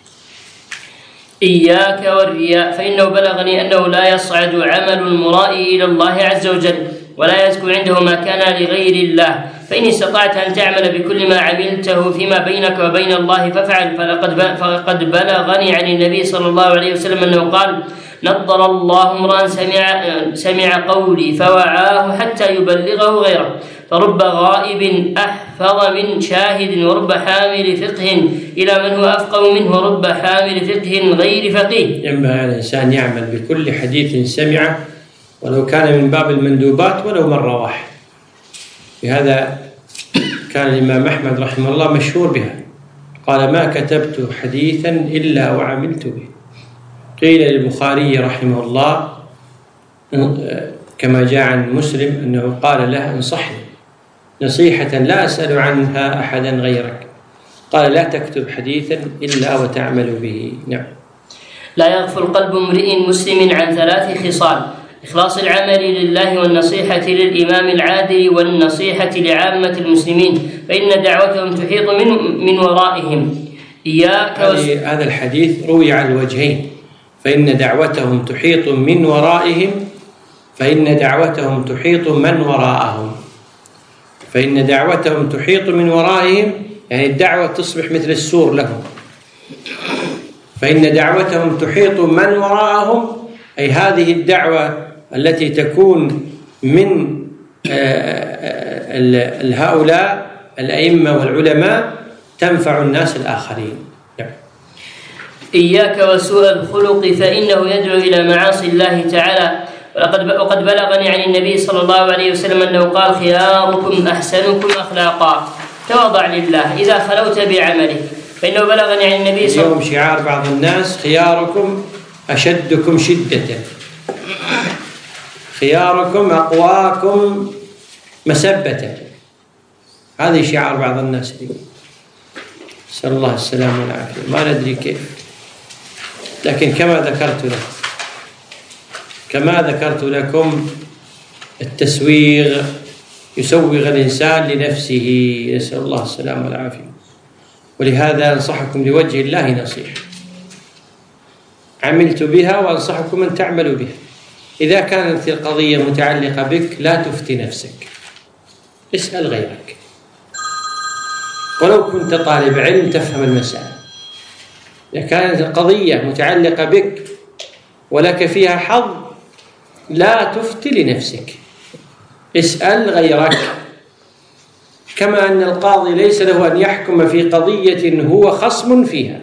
إياك والرياء فإنه بلغني أنه لا يصعد عمل المرائي إلى الله عز وجل ولا يزكو عنده ما كان لغير الله. فإن استطعت أن تعمل بكل ما عملته فيما بينك وبين الله فافعل. فلقد فقد بلغني عن النبي صلى الله عليه وسلم أنه قال: نضر الله امرأ سمع, سمع قولي فوعاه حتى يبلغه غيره، فرب غائب أحفظ من شاهد، ورب حامل فقه إلى من هو أفقه منه، ورب حامل فقه غير فقيه. ينبغي على الإنسان يعمل بكل حديث سمعه ولو كان من باب المندوبات ولو مرة واحدة. بهذا كان الإمام أحمد رحمه الله مشهور بها، قال: ما كتبت حديثا إلا وعملت به. قيل للبخاري رحمه الله كما جاء عن مسلم أنه قال له: انصحني نصيحة لا أسأل عنها أحدا غيرك. قال: لا تكتب حديثا إلا وتعمل به. نعم. لا يغفل قلب امرئ مسلم عن ثلاث خصال: إخلاص العمل لله، والنصيحة للإمام العادل، والنصيحة لعامة المسلمين، فإن دعوتهم تحيط من, من ورائهم. إياك هذا الحديث روي على الوجهين: فإن دعوتهم تحيط من ورائهم، فإن دعوتهم تحيط من وراءهم. فإن دعوتهم تحيط من ورائهم يعني الدعوة تصبح مثل السور لهم. فإن دعوتهم تحيط من وراءهم أي هذه الدعوة التي تكون من هؤلاء الأئمة والعلماء تنفع الناس الآخرين. إياك وسوء الخلق فإنه يدعو إلى معاصي الله تعالى. وقد بلغني عن النبي صلى الله عليه وسلم أنه قال: خياركم أحسنكم أخلاقا. تواضع لله إذا خلوت بعملك، فإنه بلغني عن النبي صلى الله عليه وسلم. اليوم شعار بعض الناس: خياركم أشدكم شدة، خياركم أقواكم مسبة. هذه شعار بعض الناس اليوم، نسأل الله السلامة والعافية. ما ندري كيف، لكن كما ذكرت لكم كما ذكرت لكم التسويغ يسوغ الإنسان لنفسه، نسأل الله السلامة والعافية. ولهذا أنصحكم لوجه الله نصيحة عملت بها وأنصحكم أن تعملوا بها. إذا كانت القضية متعلقة بك لا تفتي نفسك، اسأل غيرك، ولو كنت طالب علم تفهم المسألة. إذا كانت القضية متعلقة بك ولك فيها حظ لا تفتي لنفسك، اسأل غيرك. كما أن القاضي ليس له أن يحكم في قضية هو خصم فيها.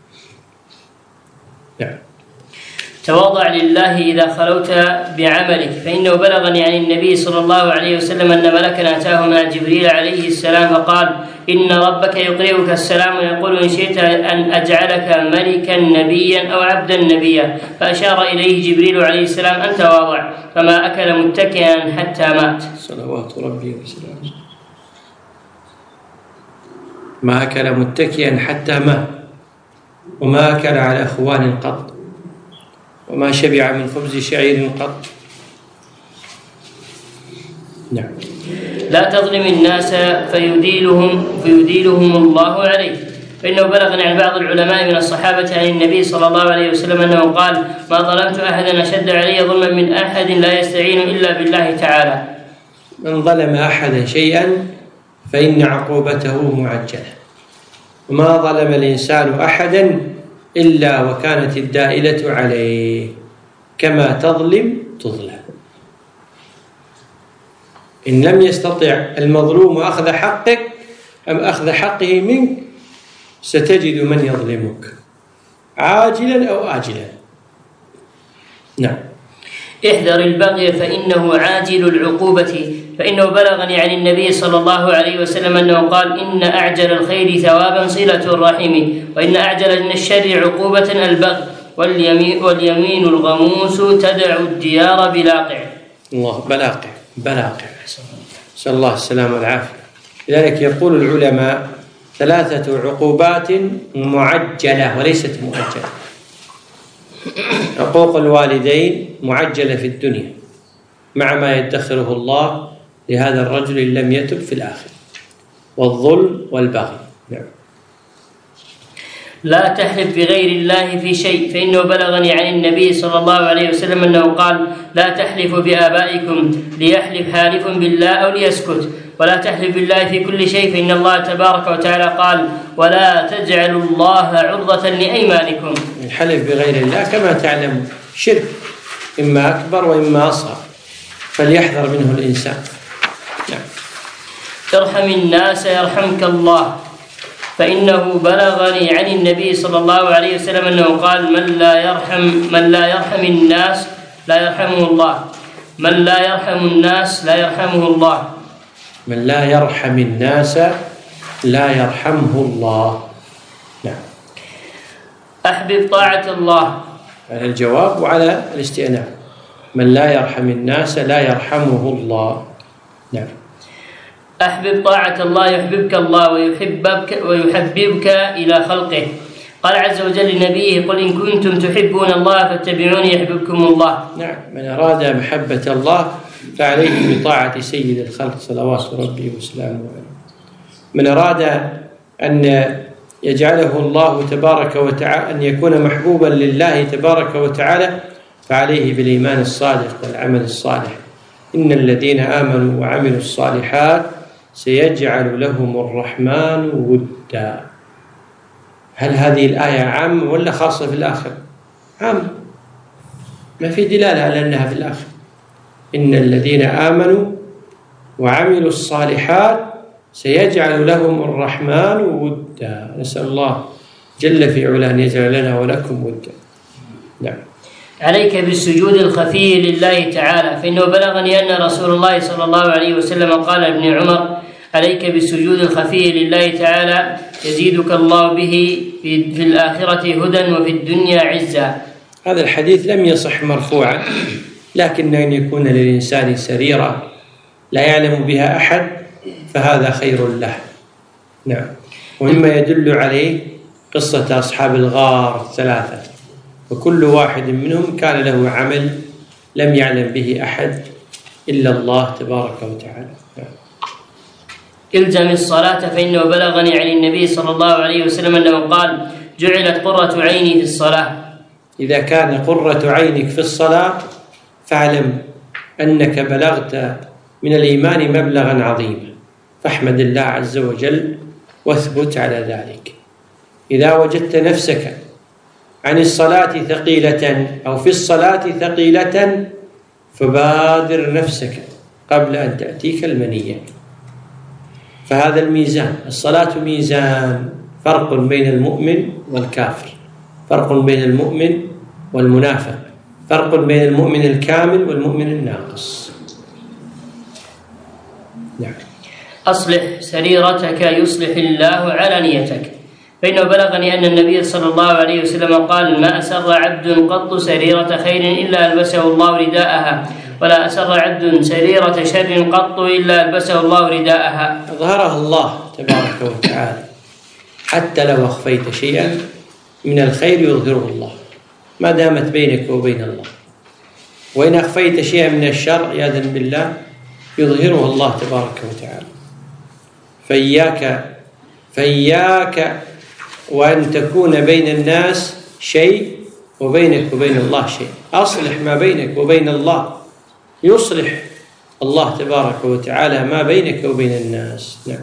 نعم. تواضع لله إذا خلوت بعملك، فإنه بلغني عن النبي صلى الله عليه وسلم أن ملكا أتاه مع جبريل عليه السلام فقال: إن ربك يقرئك السلام ويقول: إن شئت أن أجعلك ملكا نبيا أو عبدا نبيا. فأشار إليه جبريل عليه السلام أن تواضع، فما أكل متكئا حتى مات. صلوات ربي وسلامه. ما أكل متكئا حتى مات، وما أكل على أخوان قط، وما شبع من خبز شعير قط. نعم. لا تظلم الناس فيديلهم فيديلهم الله عليه، فإنه بلغني عن بعض العلماء من الصحابة عن النبي صلى الله عليه وسلم أنه قال: ما ظلمت أحدا أشد علي ظلما من أحد لا يستعين إلا بالله تعالى. من ظلم أحدا شيئا فإن عقوبته معجلة، وما ظلم الإنسان أحدا إلا وكانت الدائلة عليه، كما تظلم تظلم. إن لم يستطع المظلوم أخذ حقك أم أخذ حقه منك ستجد من يظلمك عاجلا أو آجلا. نعم. احذر البغي فإنه عاجل العقوبة، فإنه بلغني عن النبي صلى الله عليه وسلم أنه قال: إن أعجل الخير ثوابا صلة الرحم، وإن أعجل من الشر عقوبة البغي، واليمين, واليمين الغموس تدع الديار بلاقع. الله بلاقع بلاقع، نسأل الله السلامة والعافية. لذلك يقول العلماء: ثلاثة عقوبات معجلة وليست مؤجلة. عقوق الوالدين معجلة في الدنيا مع ما يدخره الله لهذا الرجل إن لم يتب في الآخرة، والظلم والبغي. نعم. لا تحلف بغير الله في شيء، فإنه بلغني عن النبي صلى الله عليه وسلم أنه قال: لا تحلفوا بآبائكم، ليحلف حالف بالله أو ليسكت، ولا تحلف بالله في كل شيء فإن الله تبارك وتعالى قال ولا تجعلوا الله عرضة لأيمانكم. الحلف بغير الله كما تعلم شرك إما أكبر وإما أصغر، فليحذر منه الإنسان. نعم. ارحم الناس يرحمك الله، فإنه بلغني عن النبي صلى الله عليه وسلم أنه قال من لا يرحم من لا يرحم الناس لا يرحمه الله، من لا يرحم الناس لا يرحمه الله، من لا يرحم الناس لا يرحمه الله. نعم. أحبب طاعة الله، على الجواب وعلى الاستئناف. من لا يرحم الناس لا يرحمه الله. نعم. أحبب طاعة الله يحببك الله ويحببك ويحببك إلى خلقه. قال عز وجل لنبيه قل إن كنتم تحبون الله فاتبعوني يحببكم الله. نعم. من أراد محبة الله فعليه بطاعة سيد الخلق صلوات ربي وسلامه عليه. من أراد أن يجعله الله تبارك وتعالى أن يكون محبوبا لله تبارك وتعالى فعليه بالإيمان الصادق والعمل الصالح. إن الذين آمنوا وعملوا الصالحات سيجعل لهم الرحمن ودا. هل هذه الآية عامة ولا خاصة في الآخر؟ عامة، ما في دلالة على أنها في الآخر. إن الذين آمنوا وعملوا الصالحات سيجعل لهم الرحمن ودا. نسأل الله جل في علاه أن يجعل لنا ولكم ودا. نعم. عليك بالسجود الخفي لله تعالى، فإنه بلغني أن رسول الله صلى الله عليه وسلم قال لابن عمر عليك بالسجود الخفي لله تعالى يزيدك الله به في الآخرة هدى وفي الدنيا عزا. هذا الحديث لم يصح مرفوعا، لكن أن يكون للإنسان سريرة لا يعلم بها أحد فهذا خير له. نعم. ومما يدل عليه قصة أصحاب الغار الثلاثة، وكل واحد منهم كان له عمل لم يعلم به أحد إلا الله تبارك وتعالى. نعم. الزم الصلاة، فإنه بلغني عن النبي صلى الله عليه وسلم أنه قال جعلت قرة عيني في الصلاة. إذا كان قرة عينك في الصلاة فاعلم أنك بلغت من الإيمان مبلغا عظيما، فاحمد الله عز وجل واثبت على ذلك. إذا وجدت نفسك عن الصلاة ثقيلة أو في الصلاة ثقيلة فبادر نفسك قبل أن تأتيك المنية. فهذا الميزان، الصلاة ميزان، فرق بين المؤمن والكافر، فرق بين المؤمن والمنافق، فرق بين المؤمن الكامل والمؤمن الناقص. نعم. أصلح سريرتك يصلح الله علانيتك، فإنه بلغني أن النبي صلى الله عليه وسلم قال ما أسر عبد قط سريرة خير إلا ألبسه الله رداءها، ولا أسر عبد سريرة شر قط إلا ألبسه الله رداءها. أظهرها الله تبارك وتعالى، حتى لو أخفيت شيئا من الخير يظهره الله ما دامت بينك وبين الله، وإن أخفيت شيئا من الشر عياذا بالله يظهره الله تبارك وتعالى. فإياك فإياك وأن تكون بين الناس شيء وبينك وبين الله شيء. أصلح ما بينك وبين الله يصلح الله تبارك وتعالى ما بينك وبين الناس. نعم.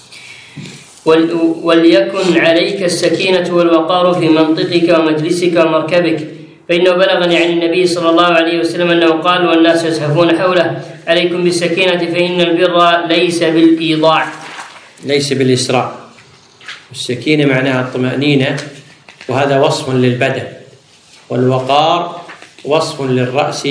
وليكن عليك السكينة والوقار في منطقك ومجلسك ومركبك، فإنه بلغني عن النبي صلى الله عليه وسلم أنه قال والناس يزحفون حوله عليكم بالسكينة فإن البر ليس بالإيضاع، ليس بالإسراع. السكينة معناها الطمأنينة، وهذا وصف للبدن، والوقار وصف للرأس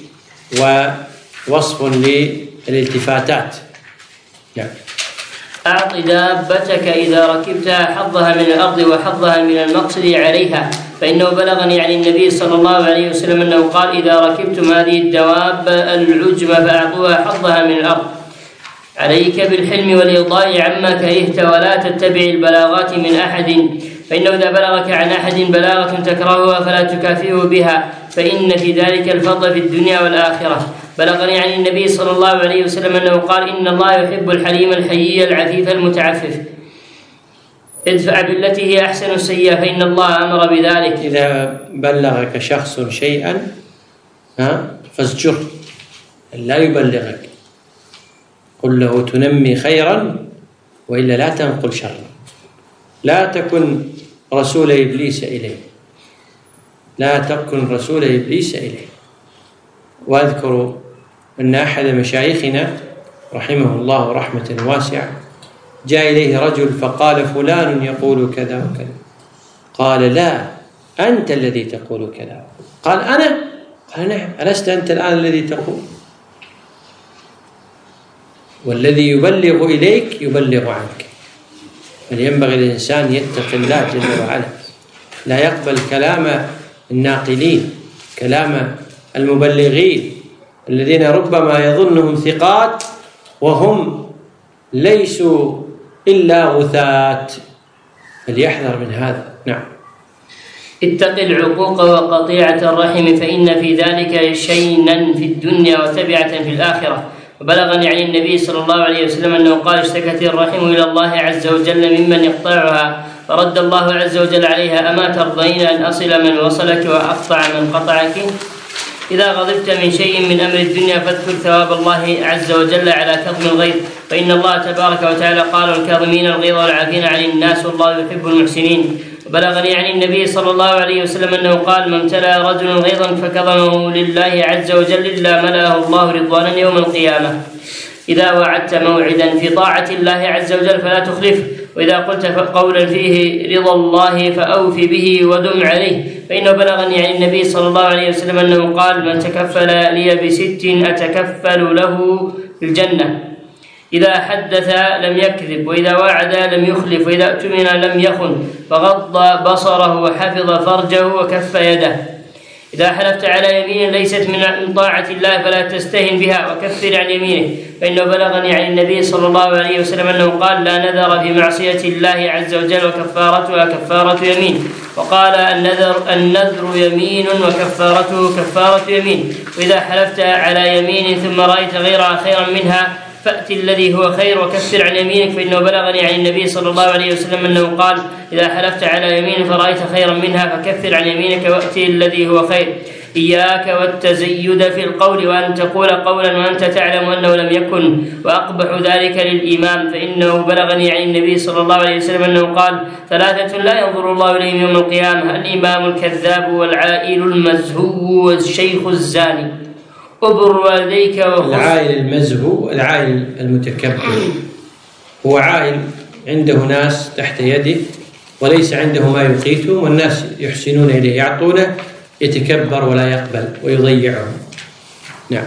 ووصف للالتفاتات. نعم. أعط دابتك إذا ركبتها حظها من الأرض وحظها من المقصد عليها، فإنه بلغني عن النبي صلى الله عليه وسلم أنه قال إذا ركبتم هذه الدواب العجم فأعطوها حظها من الأرض. عليك بالحلم والإرضاء عما كرهت ولا تتبع البلاغات من أحد، فإنه إذا بلغك عن أحد بلاغة تكرهها فلا تكافئه بها، فإن في ذلك الفضل في الدنيا والآخرة. بلغني عن النبي صلى الله عليه وسلم أنه قال إن الله يحب الحليم الحيي العفيف المتعفف. ادفع بالتي هي أحسن السيئة فإن الله أمر بذلك. إذا بلغك شخص شيئا ها فازجر لا يبلغك، قل له تنمي خيرا وإلا لا تنقل شرا. لا تكن رسول إبليس إليه، لا تكن رسول إبليس إليه. وأذكر أن أحد مشايخنا رحمه الله رحمة واسعة جاء إليه رجل فقال فلان يقول كذا وكذا، قال لا أنت الذي تقول كذا. قال أنا؟ قال نعم. ألست أنت الآن الذي تقول؟ والذي يبلغ إليك يبلغ عنك. فلينبغي الإنسان يتقي الله جل وعلا، لا يقبل كلام الناقلين، كلام المبلغين الذين ربما يظنهم ثقات وهم ليسوا إلا غثات. فليحذر من هذا. نعم. اتق العقوق وقطيعة الرحم فإن في ذلك شينا في الدنيا وتبعة في الآخرة. وبلغني عن النبي صلى الله عليه وسلم أنه قال اشتكت الرحم إلى الله عز وجل ممن يقطعها فرد الله عز وجل عليها أما ترضين أن أصل من وصلك وأقطع من قطعك؟ إذا غضبت من شيء من أمر الدنيا فاذكر ثواب الله عز وجل على كظم الغيظ، فإن الله تبارك وتعالى قال الكاظمين الغيظ والعافين عن الناس والله يحب المحسنين. وبلغني عن النبي صلى الله عليه وسلم أنه قال من امتلأ رجل غيظا فكظمه لله عز وجل إلا ملأه الله رضوانا يوم القيامة. إذا وعدت موعدا في طاعة الله عز وجل فلا تخلف، وإذا قلت قولا فيه رضا الله فأوف به ودم عليه، فإنه بلغني عن النبي صلى الله عليه وسلم أنه قال من تكفل لي بست أتكفل له الجنة. إذا حدث لم يكذب، وإذا وعد لم يخلف، وإذا اؤتمن لم يخن، فغض بصره وحفظ فرجه وكف يده. إذا حلفت على يمين ليست من طاعة الله فلا تستهن بها وكفر عن يمينه، فإنه بلغني عن النبي صلى الله عليه وسلم أنه قال لا نذر في معصية الله عز وجل وكفارتها كفارة يمين. وقال النذر النذر يمين وكفارته كفارة يمين. وإذا حلفت على يمين ثم رأيت غيرها خيرا منها فأتي الذي هو خير وكفر عن يمينك، فإنه بلغني عن النبي صلى الله عليه وسلم أنه قال إذا حلفت على يمين فرأيت خيرا منها فكفر عن يمينك وأتي الذي هو خير. إياك والتزيد في القول وأن تقول قولا وأنت تعلم أنه لم يكن، وأقبح ذلك للإمام، فإنه بلغني عن النبي صلى الله عليه وسلم أنه قال ثلاثة لا ينظر الله إليهم يوم القيامة الإمام الكذاب والعائل المزهو والشيخ الزاني. أبر والديك وخص. العائل المزهو العائل المتكبر هو عائل عنده ناس تحت يده وليس عنده ما يقيتهم والناس يحسنون إليه يعطونه، يتكبر ولا يقبل ويضيعهم. نعم.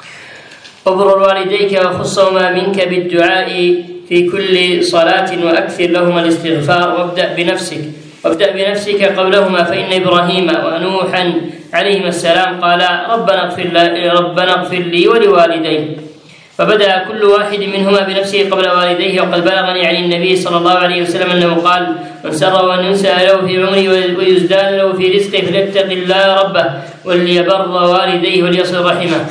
أبر والديك وخصهما منك بالدعاء في كل صلاة وأكثر لهما الاستغفار، وابدأ بنفسك وابدأ بنفسك قولهما، فإن إبراهيم ونوحا عليهما السلام قالا ربنا اغفر لي, ربنا اغفر لي ولوالدي، فبدأ كل واحد منهما بنفسه قبل والديه. وقد بلغني عن النبي صلى الله عليه وسلم أنه قال من سر أن ينسى له في عمره ويزداد له في رزقه فليتق الله ربه وليبر والديه وليصل رحمه.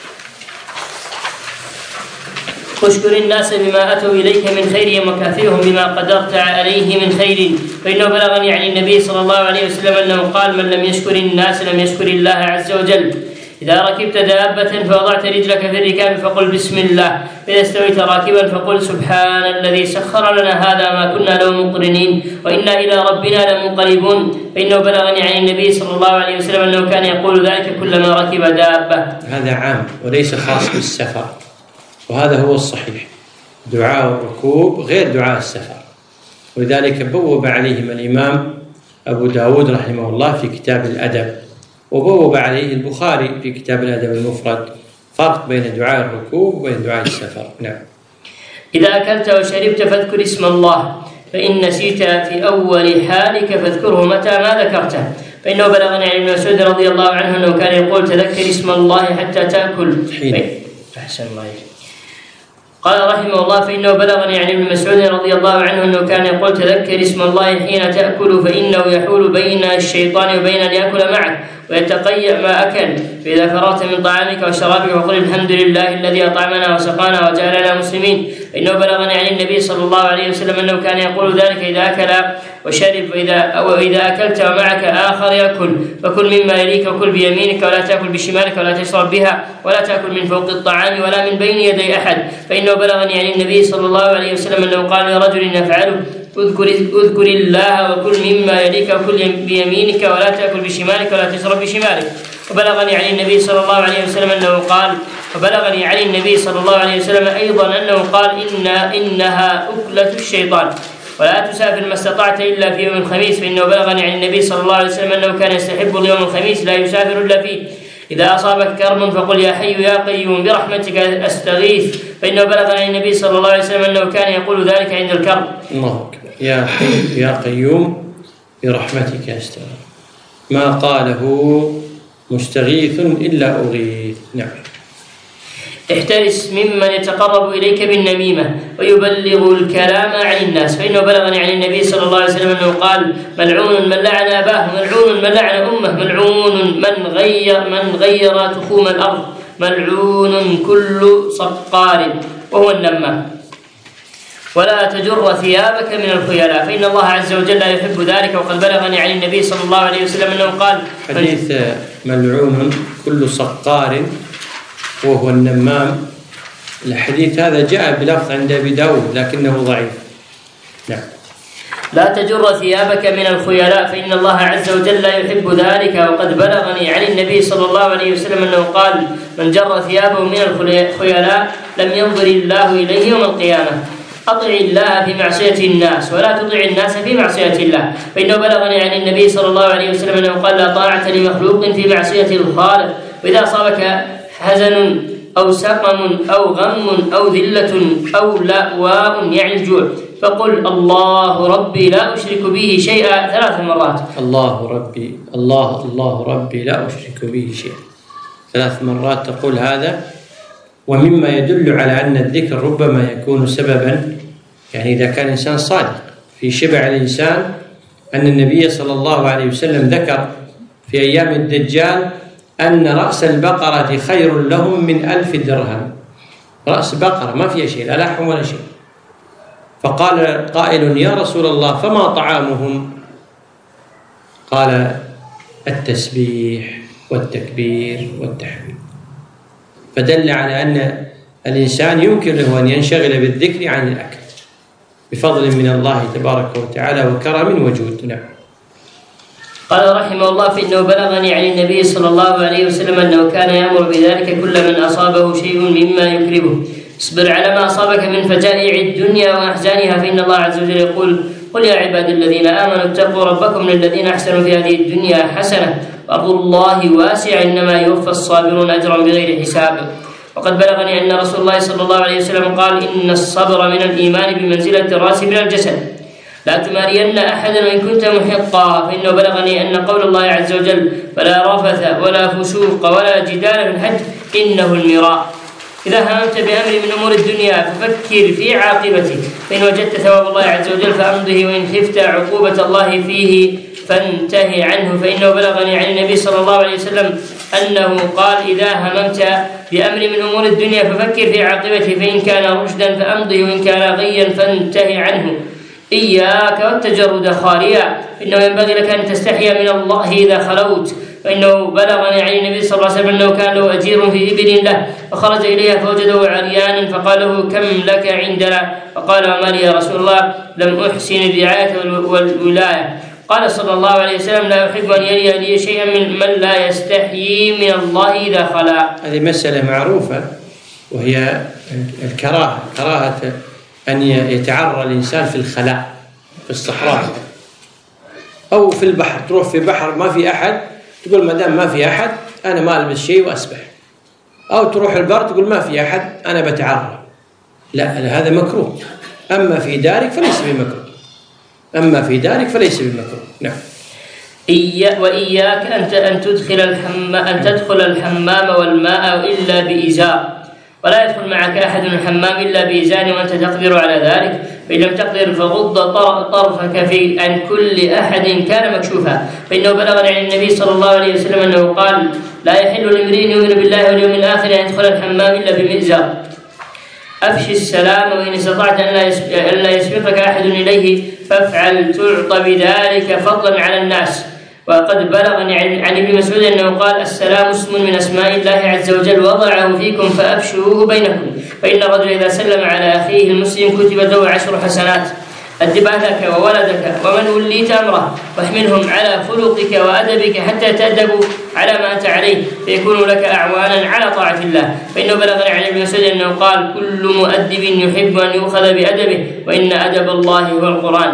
واشكر الناس بما أتوا إليك من خير وكافئهم بما قدرت عليه من خير، فإنه بلغني عن النبي صلى الله عليه وسلم أنه قال من لم يشكر الناس لم يشكر الله عز وجل. إذا ركبت دابة فوضعت رجلك في الركاب فقل بسم الله، فإذا استويت راكبا فقل سبحان الذي سخر لنا هذا ما كنا له مقرنين وإنا إلى ربنا لمنقلبون، فإنه بلغني عن النبي صلى الله عليه وسلم أنه كان يقول ذلك كلما ركب دابة. هذا عام وليس خاص بالسفر، وهذا هو الصحيح. دعاء الركوب غير دعاء السفر، ولذلك بوب عليهم الإمام أبو داود رحمه الله في كتاب الأدب، وبوب عليه البخاري في كتاب الأدب المفرد، فرق بين دعاء الركوب وبين دعاء السفر. نعم. إذا أكلت وشربت فاذكر اسم الله، فإن نسيت في أول حالك فاذكره متى ما ذكرته، فإنه بلغني عن ابن مسعود رضي الله عنه أنه كان يقول تذكر اسم الله حتى تأكل حين. أحسن الله عليك. قال رحمه الله فإنه بلغني عن ابن مسعود رضي الله عنه أنه كان يقول تذكر اسم الله حين تأكل فإنه يحول بين الشيطان وبين أن يأكل معك ويتقيأ ما أكل، فإذا فرغت من طعامك وشرابك فقل الحمد لله الذي أطعمنا وسقانا وجعلنا مسلمين، فإنه بلغني عن النبي صلى الله عليه وسلم أنه كان يقول ذلك إذا أكل وشرب، وإذا, أو إذا أكلت ومعك آخر يأكل فكل مما يليك وكل بيمينك ولا تأكل بشمالك ولا تشرب بها ولا تأكل من فوق الطعام ولا من بين يدي أحد. فإنه بلغني عن النبي صلى الله عليه وسلم أنه قال لرجل يفعله اذكر, اذكر الله وكل مما يليك وكل بيمينك ولا تأكل بشمالك ولا تشرب بشمالك. وبلغني عن النبي صلى الله عليه وسلم أنه قال وبلغني عن النبي صلى الله عليه وسلم أيضا أنه قال إن إنها أكلة الشيطان ولا تسافر ما استطعت إلا في يوم الخميس. فإنه بلغني عن النبي صلى الله عليه وسلم أنه كان يستحب اليوم الخميس لا يسافر إلا فيه. إذا أصابك كرب فقل يا حي يا قيوم برحمتك أستغيث. فإنه بلغني عن النبي صلى الله عليه وسلم أنه كان يقول ذلك عند الكرب. الله أكبر. يا حي يا قيوم برحمتك أستغيث، ما قاله مستغيث إلا أغيث. نعم. احترس ممن يتقرب إليك بالنميمة ويبلغ الكلام عن الناس. فإنه بلغني عن النبي صلى الله عليه وسلم أنه قال ملعون من لعن أباه، ملعون من لعن أمه، ملعون من غير من غير تخوم الأرض، ملعون كل صقار وهو النمام. ولا تجر ثيابك من الخيلاء فإن الله عز وجل لا يحب ذلك. وقد بلغني عن النبي صلى الله عليه وسلم أنه قال حديث ملعون كل صقار وهو النمام، الحديث هذا جاء بلفظ عند أبي داود لكنه ضعيف. نعم. لا تجر ثيابك من الخيلاء فإن الله عز وجل لا يحب ذلك. وقد بلغني عن النبي صلى الله عليه وسلم أنه قال من جر ثيابه من الخيلاء لم ينظر الله إليه يوم القيامة. أطع الله في معصية الناس ولا تطع الناس في معصية الله. فإنه بلغني عن النبي صلى الله عليه وسلم أنه قال لا طاعة لمخلوق في معصية الخالق. وإذا أصابك حزن أو سقم أو غم أو ذلة أو لأواء يعني الجوع فقل الله ربي لا أشرك به شيئا ثلاث مرات. الله ربي الله الله ربي لا أشرك به شيئا ثلاث مرات تقول هذا. ومما يدل على أن الذكر ربما يكون سببا، يعني إذا كان إنسان صادق في شبع الإنسان، أن النبي صلى الله عليه وسلم ذكر في أيام الدجال أن رأس البقرة خير لهم من ألف درهم. رأس بقرة ما فيها شيء، لا لحم ولا شيء. فقال قائل يا رسول الله فما طعامهم؟ قال التسبيح والتكبير والتحميد. فدل على أن الإنسان يمكن له أن ينشغل بالذكر عن الأكل بفضل من الله تبارك وتعالى وكرم وجود. نعم. قال رحمه الله فإنه بلغني عن النبي صلى الله عليه وسلم أنه كان يأمر بذلك كل من أصابه شيء مما يكرهه. اصبر على ما أصابك من فجائع الدنيا وأحزانها فإن الله عز وجل يقول قل يا عبادي الذين آمنوا اتقوا ربكم للذين أحسنوا في هذه الدنيا حسنة وأرض الله واسعة إنما يوفى الصابرون أجرا بغير حساب. وقد بلغني أن رسول الله صلى الله عليه وسلم قال إن الصبر من الإيمان بمنزلة الرأس من الجسد لا تمارين أحدا وإن كنت محقا. فإنه بلغني أن قول الله عز وجل فلا رفث ولا فسوق ولا جدال في الحج إنه المراء. إذا هممت بأمر من أمور الدنيا ففكر في عاقبته فإن وجدت ثواب الله عز وجل فأمضه وإن خفت عقوبة الله فيه فانتهي عنه. فإنه بلغني عن النبي صلى الله عليه وسلم أنه قال إذا هممت بأمر من أمور الدنيا ففكر في عاقبته فإن كان رشدا فأمضه وإن كان غيا فانتهي عنه. إياك والتجرد خاليا إنه ينبغي لك أن تستحي من الله إذا خلوت. فإنه بلغني عن النبي صلى الله عليه وسلم أنه كان له أجير في إبل له فخرج إليها فوجده عريانا فقال له كم لك عندنا؟ فقال وما لي يا رسول الله لم أحسن الرعاية والولاية. قال صلى الله عليه وسلم لا أحب أن يلي لي شيئا من من لا يستحيي من الله إذا خلا. هذه مسألة معروفة وهي الكراهة، كراهة أن يتعرى الإنسان في الخلاء في الصحراء أو في البحر. تروح في بحر ما في أحد تقول ما دام ما في أحد أنا ما ألبس شيء وأسبح، أو تروح البر تقول ما في أحد أنا بتعرى. لا، هذا مكروه. أما في دارك فليس بمكروه أما في دارك فليس بمكروه. نعم. إيا وإياك أن أن تدخل الحمام أن تدخل الحمام والماء إلا بإزار ولا يدخل معك أحد الحمام إلا بإزار وأنت تقدر على ذلك. فإن لم تقدر فغض طرفك في عن كل أحد كان مكشوفا. فإنه بلغني عن النبي صلى الله عليه وسلم أنه قال لا يحل لامرئ يؤمن بالله واليوم الآخر أن يدخل الحمام إلا بمئزر. أفشي السلام وإن استطعت أن لا يسبقك أحد إليه فافعل تعط بذلك فضلا على الناس. وقد بلغني عن ابن مسعود أنه قال: السلام اسم من أسماء الله عز وجل وضعه فيكم فأفشوه بينكم، فإن الرجل إذا سلم على أخيه المسلم كتب له عشر حسنات. أدب أهلك وولدك ومن وليت أمره واحملهم على خلقك وأدبك حتى تأدبوا على ما أنت عليه فيكونوا لك أعوانا على طاعة الله. فإنه بلغني عن ابن مسعود أنه قال: كل مؤدب يحب أن يؤخذ بأدبه وإن أدب الله هو القرآن.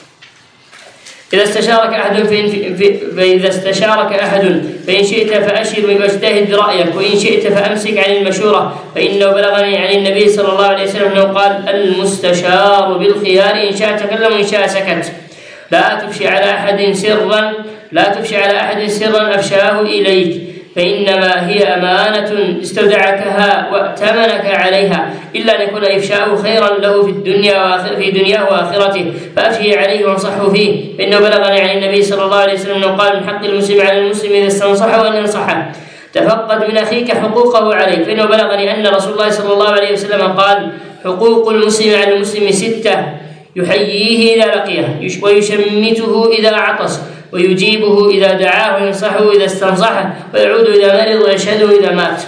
إذا استشارك أحد فإذا استشارك أحد فإن شئت فأشر واجتهد برأيك وإن شئت فأمسك عن المشورة. فإنه بلغني عن النبي صلى الله عليه وسلم أنه قال: المستشار بالخيار إن شاء تكلم وإن شاء سكت. لا تفشي على أحد سرا لا تفشي على أحد سرا أفشاه إليك، فإنما هي أمانة استودعكها وأتمنك عليها، إلا أن يكون إفشاؤه خيرا له في الدنيا في دنياه وآخرته، فأفشي عليه وانصحه فيه. فإنه بلغني عن النبي صلى الله عليه وسلم أنه قال: من حق المسلم على المسلم إذا استنصحه أن ينصحه. تفقد من أخيك حقوقه عليك. فإنه بلغني أن رسول الله صلى الله عليه وسلم قال: حقوق المسلم على المسلم ستة: يحييه إذا لقيه، ويشمته إذا عطس، ويجيبه إذا دعاه، وينصحه إذا استنصحه، ويعود إذا مرض، ويشهده إذا مات.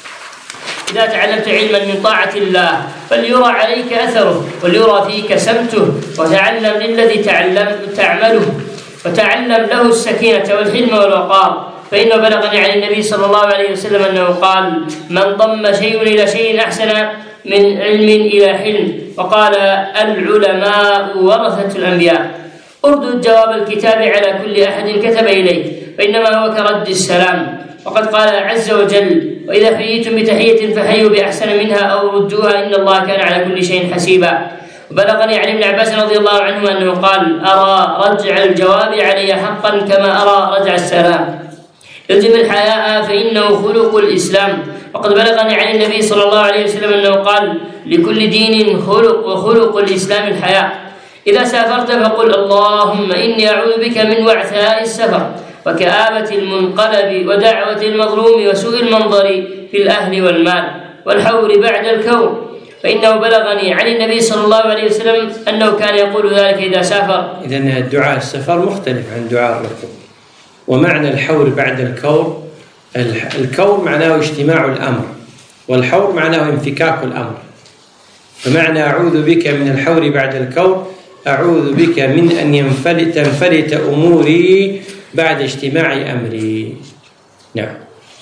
إذا تعلمت علما من طاعة الله فليرى عليك أثره وليرى فيك سمته، وتعلم للذي تعلم تعمله، وتعلم له السكينة والحلم والوقار. فإنه بلغني عن النبي صلى الله عليه وسلم أنه قال: من ضم شيء إلى شيء أحسن من علم إلى حلم. وقال: العلماء ورثة الأنبياء. اردد جواب الكتاب على كل أحد كتب إليك، فإنما هو كرد السلام. وقد قال عز وجل: وإذا حييتم بتحية فحيوا بأحسن منها أو ردوها إن الله كان على كل شيء حسيبا. وبلغني عن ابن عباس رضي الله عنهما أنه قال: أرى رجع الجواب علي حقا كما أرى رجع السلام. الزم الحياء فإنه خلق الإسلام. وقد بلغني عن النبي صلى الله عليه وسلم أنه قال: لكل دين خلق وخلق الإسلام الحياء. إذا سافرت فقل: اللهم إني أعوذ بك من وعثاء السفر وكآبة المنقلب ودعوة المظلوم وسوء المنظر في الأهل والمال والحور بعد الكون. فإنه بلغني عن النبي صلى الله عليه وسلم أنه كان يقول ذلك إذا سافر. إذن دعاء السفر مختلف عن دعاء الركوب. ومعنى الحور بعد الكون، الكون معناه اجتماع الأمر، والحور معناه انفكاك الأمر. فمعنى أعوذ بك من الحور بعد الكون: أعوذ بك من أن ينفلت تنفلت أموري بعد اجتماع أمري. نعم.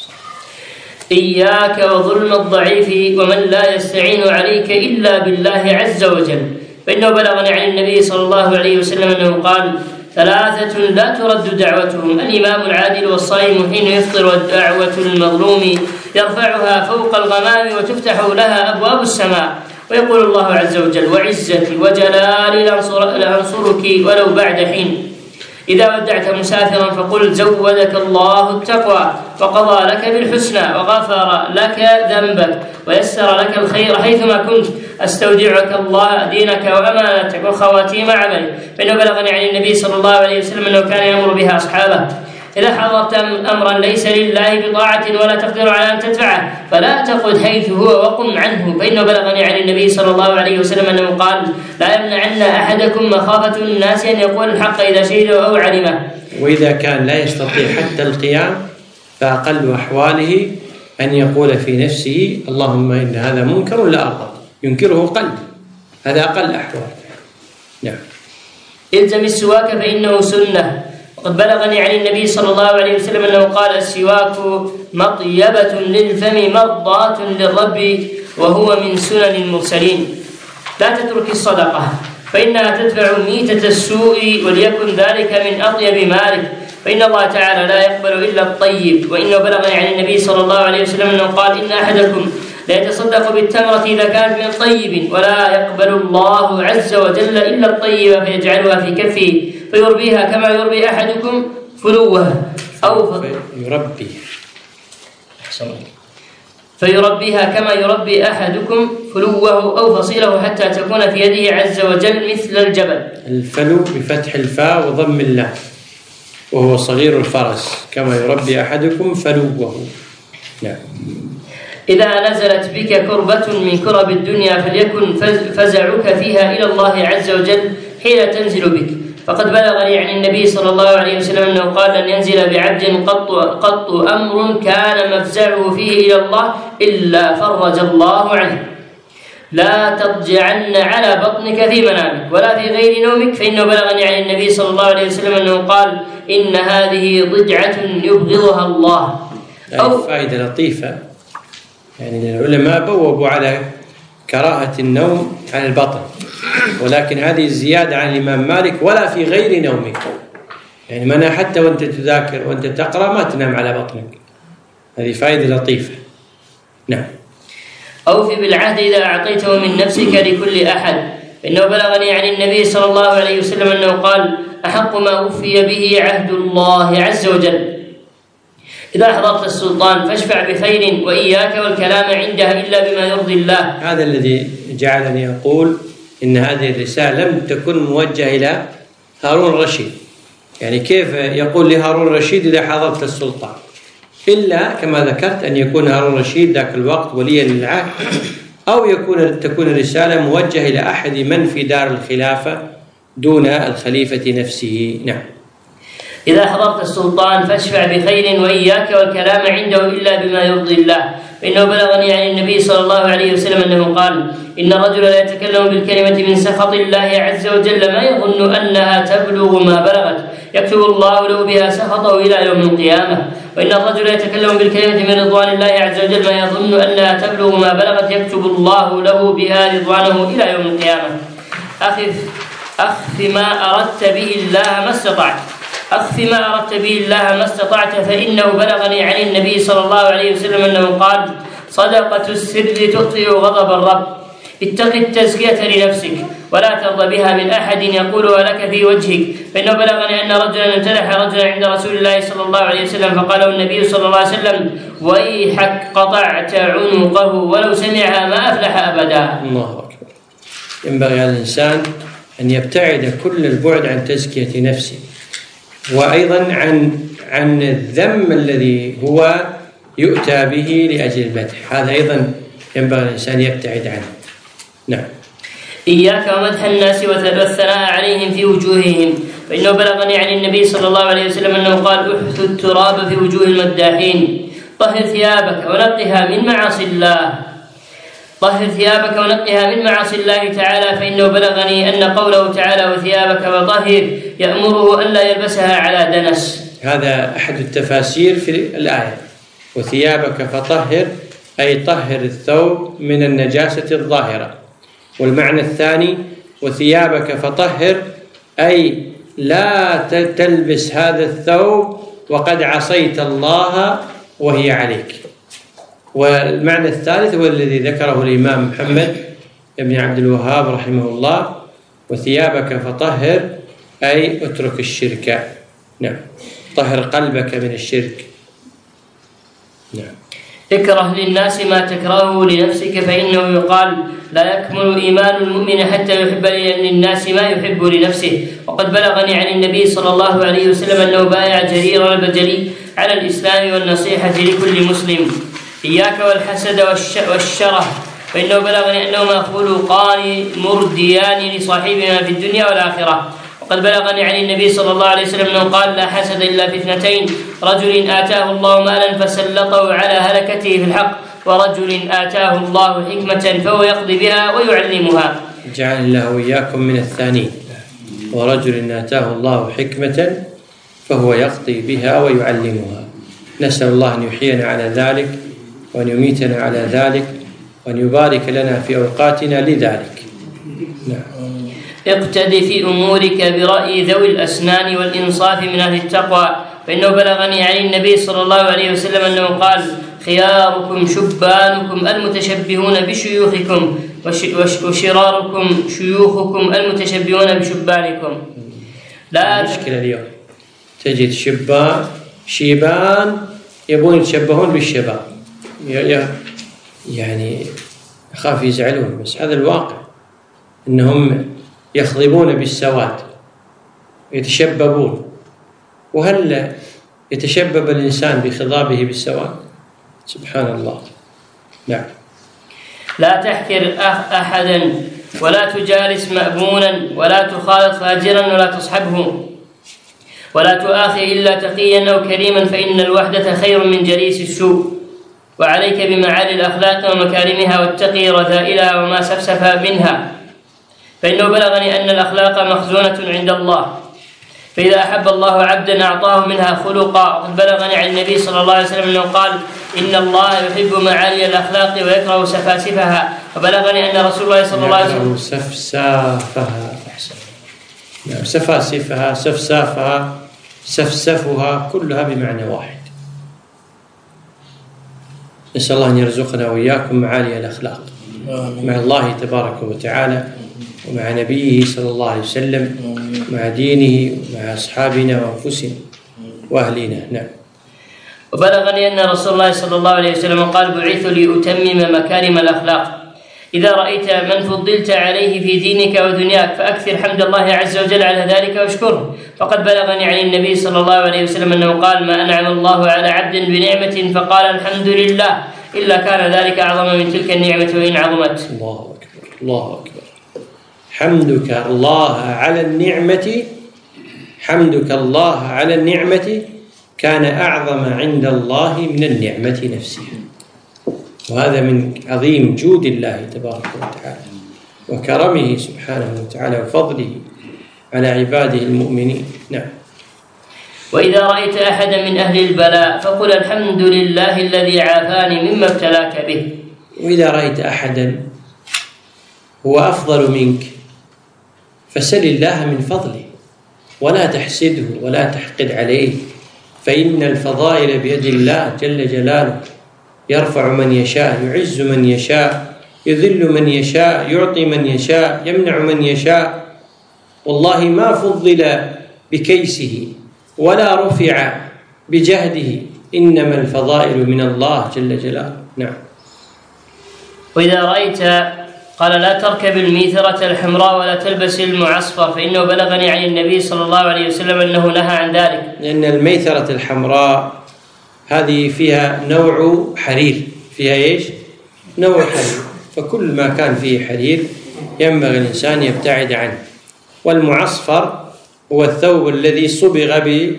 إياك وظلم الضعيف ومن لا يستعين عليك إلا بالله عز وجل. فإنه بلغني عن النبي صلى الله عليه وسلم أنه قال: ثلاثة لا ترد دعوتهم: الإمام العادل والصائم حين يفطر، والدعوة المظلوم يرفعها فوق الغمام وتفتح لها أبواب السماء. ويقول الله عز وجل: وعزتي وجلالي لأنصرك ولو بعد حين. إذا ودعت مسافرا فقل: زودك الله التقوى وقضى لك بالحسنى وغفر لك ذنبك ويسر لك الخير حيثما كنت. أستودعك الله دينك وأمانتك وخواتيم عملك. فإنه بلغني عن النبي صلى الله عليه وسلم أنه كان يأمر بها أصحابه: إذا حضرت أمرا ليس لله بطاعة ولا تقدر على أن تدفعه فلا تقعد حيث هو وقم عنه. فإنه بلغني عن النبي صلى الله عليه وسلم أنه قال: لا يمنعن أحدكم مخافة الناس أن يقول الحق إذا شهده أو علمه. وإذا كان لا يستطيع حتى القيام فأقل أحواله أن يقول في نفسه: اللهم إن هذا منكر لا أرضى، ينكره قلب، هذا أقل أحوال. نعم. الزم السواك فإنه سنة. وقد بلغني عن النبي صلى الله عليه وسلم أنه قال: السواك مطيبة للفم مرضاة للرب وهو من سنن المرسلين. لا تترك الصدقة فإنها تدفع ميتة السوء وليكن ذلك من أطيب مالك، فإن الله تعالى لا يقبل إلا الطيب. وإنه بلغني عن النبي صلى الله عليه وسلم أنه قال: إن أحدكم لا يتصدق بالتمرة إذا كانت من طيب ولا يقبل الله عز وجل إلا الطيب فيجعلها في كفه فيربيها كما يربي أحدكم فلوه أو يربي فيربيها كما يربي أحدكم فلوه أو فصيله حتى تكون في يده عز وجل مثل الجبل. الفلو بفتح الفاء وضم اللام، وهو صغير الفرس، كما يربي أحدكم فلوه. نعم. إذا نزلت بك كربة من كرب الدنيا فليكن فزعك فيها إلى الله عز وجل حين تنزل بك. فقد بلغني عن النبي صلى الله عليه وسلم أنه قال: لن ينزل بعبد قط, قط أمر كان مفزعه فيه إلى الله إلا فرج الله عنه. لا تضجعن على بطنك في منامك ولا في غير نومك، فإنه بلغني عن النبي صلى الله عليه وسلم أنه قال: إن هذه ضجعة يبغضها الله. أو فائدة لطيفة، يعني العلماء بوبوا على كراهة النوم على البطن، ولكن هذه الزيادة عن الإمام مالك ولا في غير نومك، يعني منع حتى وأنت تذاكر وأنت تقرأ ما تنام على بطنك. هذه فائدة لطيفة. نعم. أوفي بالعهد إذا أعطيته من نفسك لكل أحد، فإنه بلغني عن النبي صلى الله عليه وسلم أنه قال: أحق ما أوفي به عهد الله عز وجل. إذا حضرت السلطان فاشفع بخير وإياك والكلام عنده إلا بما يرضي الله. هذا الذي جعلني أقول إن هذه الرسالة لم تكن موجهة إلى هارون الرشيد، يعني كيف يقول لهارون الرشيد إذا حضرت السلطان، إلا كما ذكرت أن يكون هارون الرشيد ذاك الوقت وليا للعهد، أو يكون تكون الرسالة موجهة إلى أحد من في دار الخلافة دون الخليفة نفسه. نعم. إذا حضرت السلطان فاشفع بخير وإياك والكلام عنده إلا بما يرضي الله، فإنه بلغني عن النبي صلى الله عليه وسلم أنه قال: إن الرجل لا يتكلم بالكلمة من سخط الله عز وجل ما يظن أنها تبلغ ما بلغت، يكتب الله له بها سخطه إلى يوم القيامة. وإن الرجل لا يتكلم بالكلمة من رضوان الله عز وجل ما يظن أنها تبلغ ما بلغت، يكتب الله له بها رضوانه إلى يوم القيامة. أخف أخف ما أردت به الله ما استطعت أخف ما أردت به الله ما استطعت فإنه بلغني عن النبي صلى الله عليه وسلم أنه قال: صدقة السر تطفئ غضب الرب. اتق التزكية لنفسك ولا ترضى بها من أحد يقولها لك في وجهك. فإنه بلغني أن رجلا امتدح رجلا عند رسول الله صلى الله عليه وسلم فقال النبي صلى الله عليه وسلم: ويحك قطعت عنقه ولو سمعها ما أفلح أبدا. الله أكبر. ينبغي على الإنسان أن يبتعد كل البعد عن تزكية نفسه، وأيضا عن عن الذم الذي هو يؤتى به لأجل المدح، هذا أيضا ينبغي الإنسان يبتعد عنه. نعم. إياك ومدح الناس والثناء عليهم في وجوههم، فإنه بلغني عن النبي صلى الله عليه وسلم أنه قال: احث التراب في وجوه المداحين. طهر ثيابك ونقها من معاصي الله طهر ثيابك ونقها من معاصي الله تعالى، فإنه بلغني أن قوله تعالى: وثيابك وطهر، يأمره أن لا يلبسها على دنس. هذا أحد التفاسير في الآية: وثيابك فطهر، أي طهر الثوب من النجاسة الظاهرة. والمعنى الثاني: وثيابك فطهر، أي لا تلبس هذا الثوب وقد عصيت الله وهي عليك. والمعنى الثالث هو الذي ذكره الإمام محمد بن عبد الوهاب رحمه الله: وثيابك فطهر، أي اترك الشرك. نعم. طهر قلبك من الشرك. نعم. اكره للناس ما تكرهه لنفسك، فإنه يقال: لا يكمل إيمان المؤمن حتى يحب للناس ما يحب لنفسه. وقد بلغني عن النبي صلى الله عليه وسلم أنه بايع جرير البجلي على الإسلام والنصيحة لكل مسلم. إياك والحسد والشره، فإنه بلغني أنهما خلقان مرديان لصاحبهما في الدنيا والآخرة. وقد بلغني عن النبي صلى الله عليه وسلم أنه قال: لا حسد إلا في اثنتين: رجل آتاه الله مالا فسلطه على هلكته في الحق، ورجل آتاه الله حكمة فهو يقضي بها ويعلمها. جعل الله وإياكم من الثانين. ورجل آتاه الله حكمة فهو يقضي بها ويعلمها. نسأل الله أن يحيينا على ذلك، وأن يميتنا على ذلك، وأن يبارك لنا في أوقاتنا لذلك. نعم. اقتد في أمورك برأي ذوي الأسنان والإنصاف من أهل التقوى، فإنه بلغني عن النبي صلى الله عليه وسلم أنه قال: خياركم شبانكم المتشبهون بشيوخكم، وشراركم شيوخكم المتشبهون بشبانكم. لا مشكلة اليوم تجد شبان شيبان يبون يتشبهون بالشباب، يعني أخاف يزعلون، بس هذا الواقع، إنهم يخضبون بالسواد، يتشببون. وهل يتشبب الإنسان بخضابه بالسواد؟ سبحان الله. نعم. لا تحكر أحدا ولا تجالس مأبونا ولا تخالط فاجرا ولا تصحبه ولا تؤاخي إلا تقيا أو كريما فإن الوحدة خير من جليس السوء. وعليك بمعالي الأخلاق ومكارمها واتقي رذائلها وما سفسف منها، فإنه بلغني أن الأخلاق مخزونة عند الله، فإذا أحب الله عبدا أعطاه منها خلقا. وقد بلغني عن النبي صلى الله عليه وسلم أنه قال إن الله يحب معالي الأخلاق ويكره سفاسفها. وبلغني أن رسول الله صلى الله عليه وسلم سفسافها سفاسفها سفسافها سفسفها كلها بمعنى واحد. نسأل الله أن يرزقنا وإياكم معالي الأخلاق مع الله تبارك وتعالى ومع نبيه صلى الله عليه وسلم، مع دينه ومع أصحابنا وأنفسنا وأهلنا. نعم. وبلغني أن رسول الله صلى الله عليه وسلم قال بعثت لأتمم مكارم الأخلاق. إذا رأيت من فضلت عليه في دينك ودنياك فأكثر حمد الله عز وجل على ذلك واشكره. فقد بلغني عن النبي صلى الله عليه وسلم أنه قال ما أنعم الله على عبد بنعمة فقال الحمد لله إلا كان ذلك أعظم من تلك النعمة وإن عظمت. الله أكبر الله أكبر. حمدك الله على النعمة حمدك الله على النعمة كان أعظم عند الله من النعمة نفسها. وهذا من عظيم جود الله تبارك وتعالى وكرمه سبحانه وتعالى وفضله على عباده المؤمنين. نعم. وإذا رأيت أحدا من أهل البلاء فقل الحمد لله الذي عافاني مما ابتلاك به. وإذا رأيت أحدا هو أفضل منك فسل الله من فضله ولا تحسده ولا تحقد عليه، فإن الفضائل بيد الله جل جلاله، يرفع من يشاء يعز من يشاء يذل من يشاء يعطي من يشاء يمنع من يشاء. والله ما فضل بكيسه ولا رفع بجهده، إنما الفضائل من الله جل جلاله. نعم. وإذا رأيت قال لا تركب الميثرة الحمراء ولا تلبس المعصفر، فإنه بلغني عن النبي صلى الله عليه وسلم أنه نهى عن ذلك. لأن الميثرة الحمراء هذه فيها نوع حرير، فيها إيش؟ نوع حرير، فكل ما كان فيه حرير ينبغي الإنسان يبتعد عنه. والمعصفر هو الثوب الذي صبغ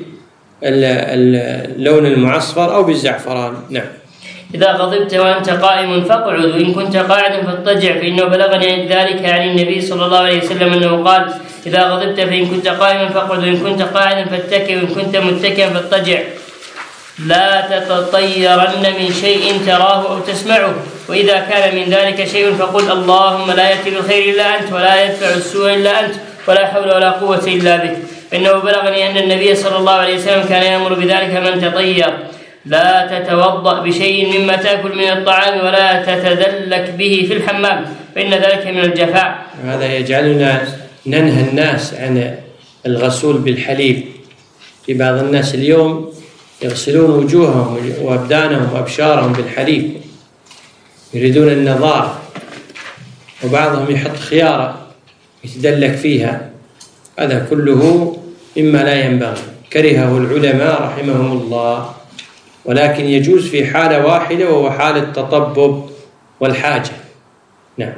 باللون المعصفر أو بالزعفران. نعم. إذا غضبت وأنت قائم فاقعد، وإن كنت قاعدا فاضطجع، فإنه بلغني ذلك عن النبي صلى الله عليه وسلم أنه قال إذا غضبت فإن كنت قائما فاقعد، وإن كنت قاعدا فاتكئ، وإن كنت متكئا فاضطجع. لا تتطيرن من شيء تراه أو تسمعه، وإذا كان من ذلك شيء فقل اللهم لا يأتي بالخير إلا أنت ولا يدفع السوء إلا أنت ولا حول ولا قوة إلا بك. فإنه بلغني أن النبي صلى الله عليه وسلم كان يأمر بذلك من تطير. لا تتوضأ بشيء مما تأكل من الطعام ولا تتدلك به في الحمام، فإن ذلك من الجفاء. هذا يجعلنا ننهى الناس عن الغسول بالحليب. في بعض الناس اليوم يغسلون وجوههم وأبدانهم وأبشارهم بالحليب، يريدون النظارة، وبعضهم يحط خيارة يتدلك فيها. هذا كله مما لا ينبغي، كرهه العلماء رحمهم الله، ولكن يجوز في حالة واحدة وهو حالة التطبب والحاجة. نعم.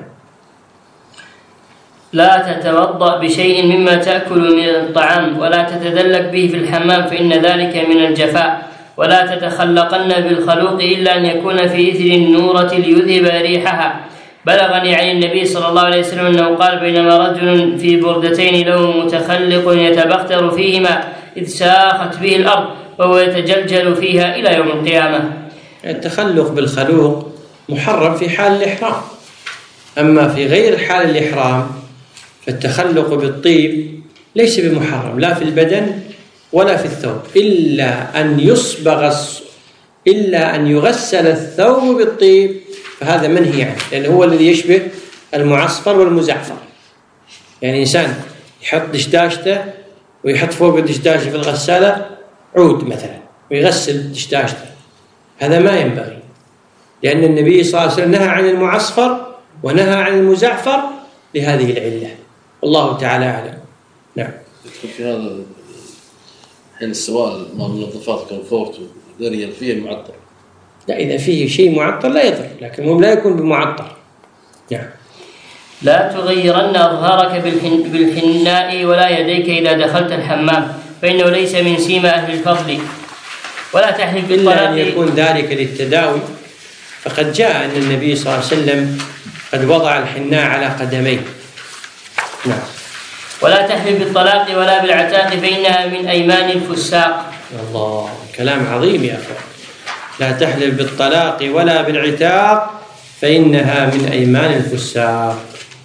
لا تتوضأ بشيء مما تأكل من الطعام ولا تتدلك به في الحمام، فإن ذلك من الجفاء. ولا تتخلقن بالخلوق إلا أن يكون في إثر النورة ليذهب ريحها. بلغني عن النبي صلى الله عليه وسلم أنه قال بينما رجل في بردتين له متخلق يتبختر فيهما إذ ساخت به الأرض وهو يتجلجل فيها إلى يوم القيامة. التخلق بالخلوق محرم في حال الإحرام، أما في غير حال الإحرام فالتخلق بالطيب ليس بمحرم لا في البدن ولا في الثوب، إلا أن يصبغ إلا أن يغسل الثوب بالطيب، فهذا منهي عنه، لأنه هو الذي يشبه المعصفر والمزعفر. يعني إنسان يحط دشداشته ويحط فوق الدشداشة في الغسالة عود مثلا ويغسل دشداشته، هذا ما ينبغي، لأن النبي صلى الله عليه وسلم نهى عن المعصفر ونهى عن المزعفر لهذه العلة، والله تعالى أعلم. نعم. في هذا حين السوائل مع منظفات كونفورت ودريال فيه معطر، لا، إذا فيه شيء معطر لا يضر، لكن هم لا يكون بمعطر. نعم. لا تغيرن أظهارك بالحناء ولا يديك إذا دخلت الحمام فإنه ليس من سيما أهل الفضل. ولا تحلف بالطلاق إلا أن يكون ذلك للتداوي، فقد جاء أن النبي صلى الله عليه وسلم قد وضع الحناء على قدميه. نعم. ولا تحلف بالطلاق ولا بالعتاق فإنها من أيمان الفساق. الله، كلام عظيم يا أخي. لا تحلف بالطلاق ولا بالعتاق فإنها من أيمان الفساق.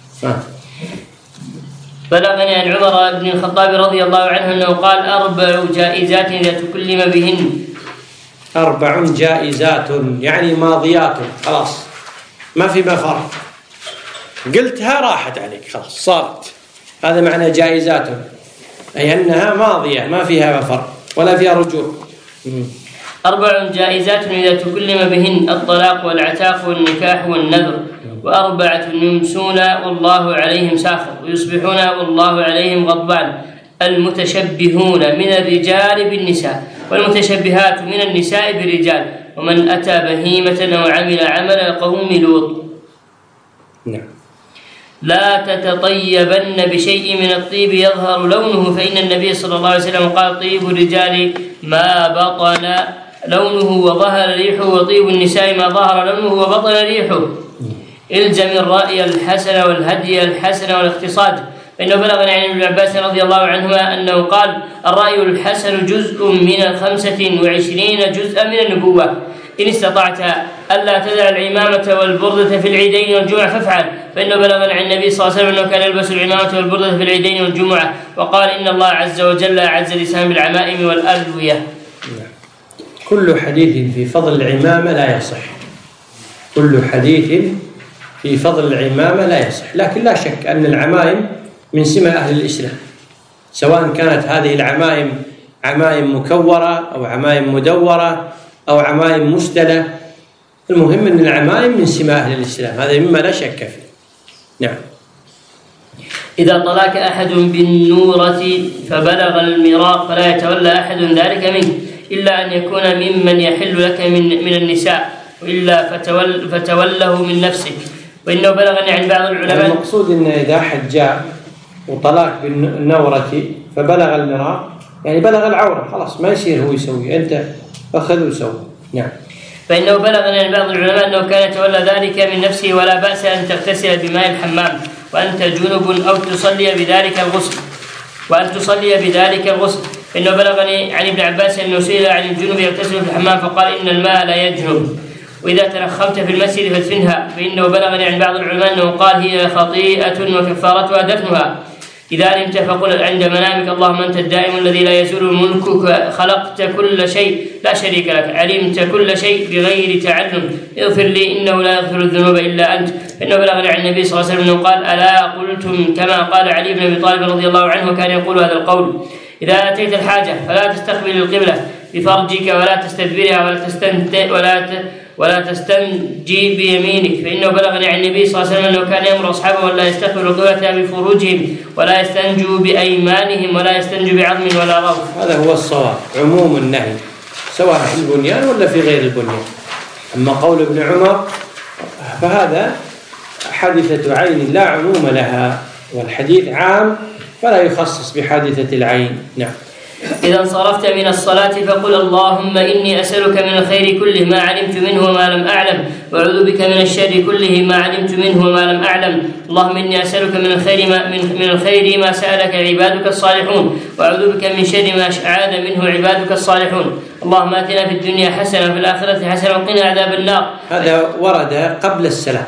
بلغني عن عمر بن الخطاب رضي الله عنه أنه قال: أربع جائزات إذا تكلم بهن. أربع جائزات يعني ماضيات، خلاص ما في مفر، قلتها راحت عليك خلاص صارت، هذا معنى جائزات، أي أنها ماضية ما فيها مفر ولا فيها رجوع. أربع جائزات إذا تكلم بهن: الطلاق والعتاق والنكاح والنذر. وأربعة يمسون والله عليهم ساخط ويصبحون والله عليهم غضبان: المتشبهون من الرجال بالنساء والمتشبهات من النساء بالرجال ومن أتى بهيمة أو عمل عمل قوم لوط. نعم. لا تتطيبن بشيء من الطيب يظهر لونه فإن النبي صلى الله عليه وسلم قال: طيب الرجال ما بطن لونه وظهر ريحه وطيب النساء ما ظهر لونه وبطن ريحه. الزم الرأي الحسن والهدي الحسن والاقتصاد فإنه بلغني عن ابن عباس رضي الله عنهما أنه قال: الرأي الحسن جزء من الخمسة وعشرين جزءا من النبوة. إن استطعت ألا تدع العمامة والبردة في العيدين والجمعة فافعل، فإنه بلغني عن النبي صلى الله عليه وسلم أنه كان يلبس العمامة والبردة في العيدين والجمعة، وقال: إن الله عز وجل أعز لسان بالعمائم والألوية. كل حديث في فضل العمامة لا يصح، كل حديث في فضل العمامة لا يصح، لكن لا شك أن العمائم من سمة أهل الإسلام، سواء كانت هذه العمائم عمائم مكورة أو عمائم مدورة أو عمائم مسدلة، المهم أن العمائم من سمة أهل الإسلام، هذا مما لا شك فيه. نعم. إذا طلاك أحد بالنورة فبلغ المراق فلا يتولى أحد ذلك منه إلا أن يكون ممن يحل لك من, من النساء، وإلا فتول فتوله من نفسك. وإنه بلغني عن بعض العلماء المقصود أن إذا أحد جاء وطلاك بالنورة فبلغ المراق يعني بلغ العورة، خلاص ما يصير هو يسوي، أنت أخذ وسوي. نعم. فإنه بلغني عن بعض العلماء أنه كان يتولى ذلك من نفسه ولا بأس أن تغتسل بماء الحمام وأنت جنب أو تصلي بذلك الغسل وأن تصلي بذلك الغسل. إنه بلغني عن ابن عباس أنه سئل عن الجنب يغتسل في الحمام فقال: إن الماء لا يجنب. وإذا تنخمت في المسجد فادفنها. فإنه بلغني عن بعض العلماء أنه قال: هي خطيئة وكفارتها دفنها. إذا نمت فقل عند منامك: اللهم أنت الدائم الذي لا يزول ملكك، خلقت كل شيء لا شريك لك، علمت كل شيء بغير تعلم، اغفر لي إنه لا يغفر الذنوب إلا أنت. فإنه بلغني عن النبي صلى الله عليه وسلم أنه قال: ألا قلتم كما قال علي بن أبي طالب رضي الله عنه كان يقول هذا القول: إذا أتيت الحاجة فلا تستقبل القبلة بفرجك ولا تستدبرها ولا تستنت ولا ت... ولا تستنجي بيمينك. فإنه بلغني عن النبي صلى الله عليه وسلم أنه كان يأمر أصحابه ولا يستقبلوا القبلة بفروجهم ولا يستنجوا بأيمانهم ولا يستنجوا بعظم ولا روث. هذا هو الصواب، عموم النهي سواء في البنيان ولا في غير البنيان. أما قول ابن عمر فهذا حادثة عين لا عموم لها، والحديث عام فلا يخصص بحادثة العين. نعم. إذا انصرفت من الصلاة فقل: اللهم إني أسألك من الخير كله ما علمت منه وما لم أعلم، وأعوذ بك من الشر كله ما علمت منه وما لم أعلم. اللهم إني أسألك من الخير ما من, من الخير ما سألك عبادك الصالحون، وأعوذ بك من شر ما عاد منه عبادك الصالحون. اللهم آتنا في الدنيا حسنة وفي الآخرة حسنة وقنا عذاب النار. هذا ورد قبل السلام،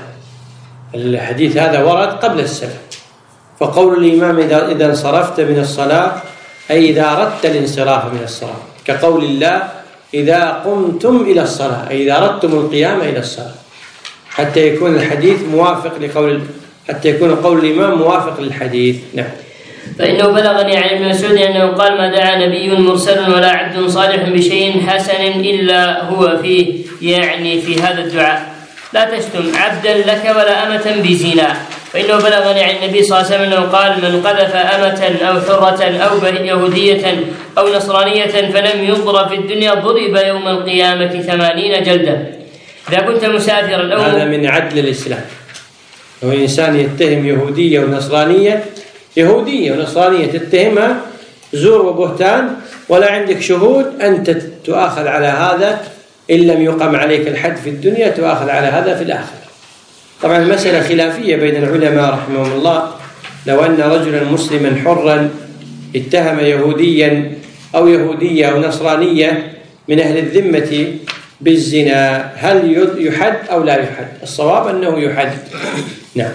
الحديث هذا ورد قبل السلام. فقول الإمام إذا إذا انصرفت من الصلاة أي إذا أردت الانصراف من الصلاة، كقول الله: إذا قمتم إلى الصلاة، أي إذا أردتم القيام إلى الصلاة، حتى يكون الحديث موافق لقول حتى يكون قول الإمام موافق للحديث. نعم. فإنه بلغني عن ابن مسعود أنه قال: ما دعا نبي مرسل ولا عبد صالح بشيء حسن إلا هو فيه، يعني في هذا الدعاء: لا تشتم عبدا لك ولا أمة بزنا. فإنه بلغني عن النبي صلى الله عليه وسلم أنه قال: من قذف أمة أو حرة أو يهودية أو نصرانية فلم يضرب في الدنيا ضرب يوم القيامة ثمانين جلدة. إذا كنت مسافرا أو هذا من عدل الإسلام. لو إنسان يتهم يهودية ونصرانية، يهودية ونصرانية تتهمها زور وبهتان ولا عندك شهود، أنت تؤاخذ على هذا، إن لم يقم عليك الحد في الدنيا تؤاخذ على هذا في الآخرة. طبعا المسألة خلافية بين العلماء رحمهم الله. لو أن رجلا مسلما حرا اتهم يهوديا أو يهودية أو نصرانية من أهل الذمة بالزنا، هل يحد أو لا يحد؟ الصواب أنه يحد. نعم.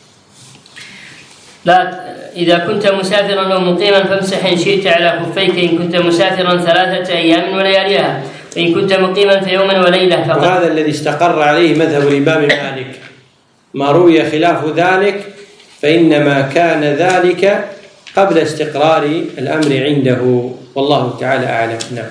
لا، إذا كنت مسافرا أو مقيما فامسح إن شئت على خفيك، إن كنت مسافرا ثلاثة أيام ولياليها، وإن كنت مقيما فيوما وليلة فقط. وهذا الذي استقر عليه مذهب الإمام مالك. ما روي خلاف ذلك فإنما كان ذلك قبل استقرار الأمر عنده، والله تعالى أعلم. نعم.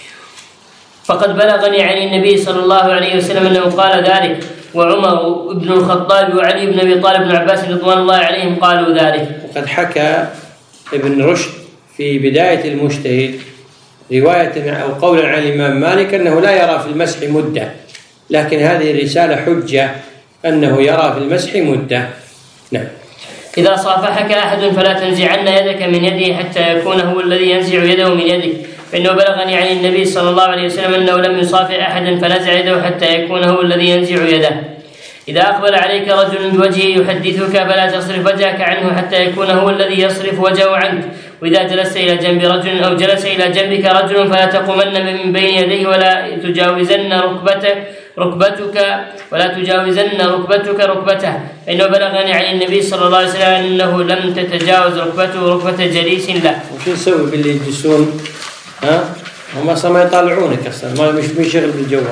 فقد بلغني عن النبي صلى الله عليه وسلم أنه قال ذلك، وعمر بن الخطاب وعلي بن أبي طالب بن عباس رضوان الله عليهم قالوا ذلك. وقد حكى ابن رشد في بداية المجتهد رواية أو قولا عن الإمام مالك أنه لا يرى في المسح مدة، لكن هذه الرسالة حجة أنه يرى في المسح مدة. نعم. إذا صافحك أحد فلا تنزعن يدك من يده حتى يكون هو الذي ينزع يده من يدك، فإنه بلغني عن النبي صلى الله عليه وسلم أنه لم يصافح أحدا فنزع يده حتى يكون هو الذي ينزع يده. إذا أقبل عليك رجل بوجهه يحدثك فلا تصرف وجهك عنه حتى يكون هو الذي يصرف وجهه عنك، وإذا جلست إلى جنب رجل أو جلس إلى جنبك رجل فلا تقومن من بين يديه ولا تجاوزن ركبته ركبتك ولا تجاوزن ركبتك ركبته، فإنه بلغني عن النبي صلى الله عليه وسلم أنه لم تتجاوز ركبته ركبة جليس له. وش نسوي باللي يجلسون؟ ها؟ هم أصلا ما يطالعونك أصلا، ما مش بيشغل بالجوال.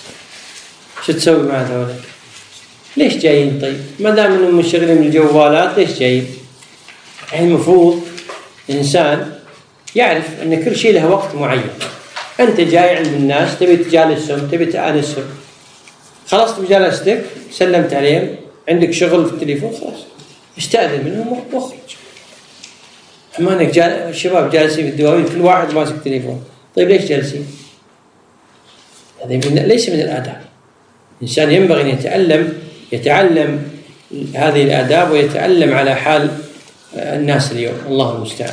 شو تسوي مع هذول؟ ليش جايين طيب؟ ما دام انهم منشغلين بالجوالات ليش جايين؟ يعني المفروض إنسان يعرف أن كل شيء له وقت معين. أنت جاي عند الناس تبي تجالسهم تبي تآنسهم، خلصت بجلستك سلمت عليهم، عندك شغل في التليفون خلاص استأذن منهم واخرج. أما أنك جال... الشباب جالسين في الدواوين كل واحد ماسك تليفون، طيب ليش جالسين؟ هذا ليس من الآداب. الإنسان ينبغي أن يتعلم يتعلم هذه الآداب ويتعلم على حال الناس اليوم، الله المستعان.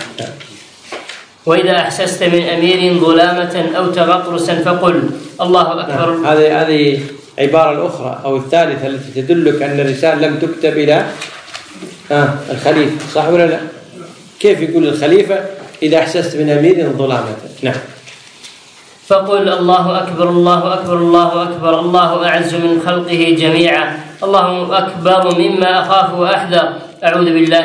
وإذا أحسست من أمير ظلامة أو تغطرسا فقل الله أكبر. هذه هذه عبارة الأخرى أو الثالثة التي تدلك أن الرسالة لم تكتب إلى آه الخليفة، صح ولا لا؟ كيف يقول الخليفة إذا أحسست من أمير ظلامة؟ نعم. فقل الله أكبر الله أكبر الله أكبر، الله أعز من خلقه جميعا، الله أكبر مما أخاف وأحذر، أعوذ بالله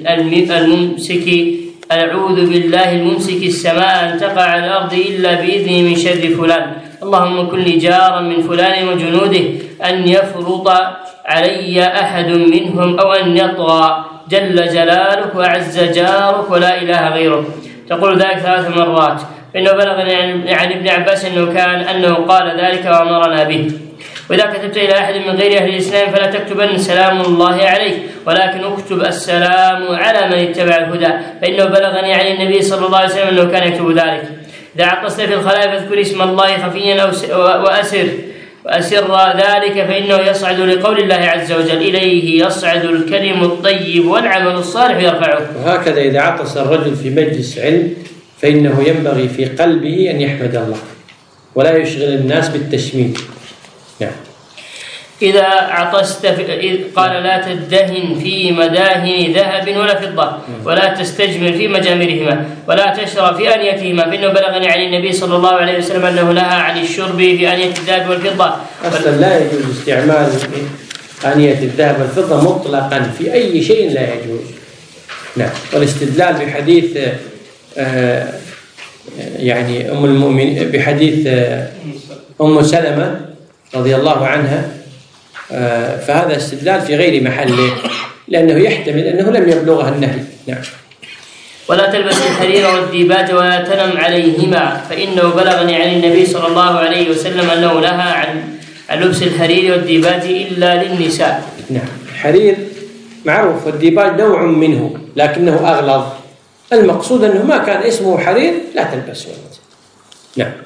الممسك أعوذ بالله الممسك السماء أن تقع على الأرض إلا بإذنه من شر فلان، اللهم كن لي جارا من فلان وجنوده أن يفرط علي أحد منهم أو أن يطغى جل جلالك وأعز جارك ولا إله غيرك. تقول ذلك ثلاث مرات. فإنه بلغني عن ابن عباس أنه كان أنه قال ذلك وأمرنا به. وإذا كتبت إلى أحد من غير أهل الإسلام فلا تكتبن سلام الله عليك، ولكن اكتب السلام على من اتبع الهدى، فإنه بلغني عن النبي صلى الله عليه وسلم أنه كان يكتب ذلك. إذا عطست في الخلاء فاذكر اسم الله خفيا وأسر وأسر ذلك، فإنه يصعد لقول الله عز وجل إليه يصعد الكلم الطيب والعمل الصالح يرفعه. وهكذا إذا عطس الرجل في مجلس علم فإنه ينبغي في قلبه أن يحمد الله ولا يشغل الناس بالتشميت. نعم. إذا عطست قال لا تدهن في مداهن ذهب ولا فضة ولا تستجمل في مجامرهما ولا تشرب في آنيتهما، فإنه بلغني عن النبي صلى الله عليه وسلم أنه نهى عن الشرب في آنية الذهب والفضة. أصلا لا يجوز استعمال آنية الذهب والفضة مطلقا في أي شيء، لا يجوز. نعم. والاستدلال بحديث آه يعني أم المؤمنين بحديث آه أم سلمة رضي الله عنها، آه فهذا استدلال في غير محله لأنه يحتمل أنه لم يبلغها النهي. نعم. ولا تلبس الحرير والديباج ولا تنم عليهما، فإنه بلغني عن النبي صلى الله عليه وسلم أنه نهى عن لبس الحرير والديباج إلا للنساء. نعم. الحرير معروف والديباج نوع منه لكنه أغلظ، المقصود أنه ما كان اسمه حرير لا تلبسه. نعم.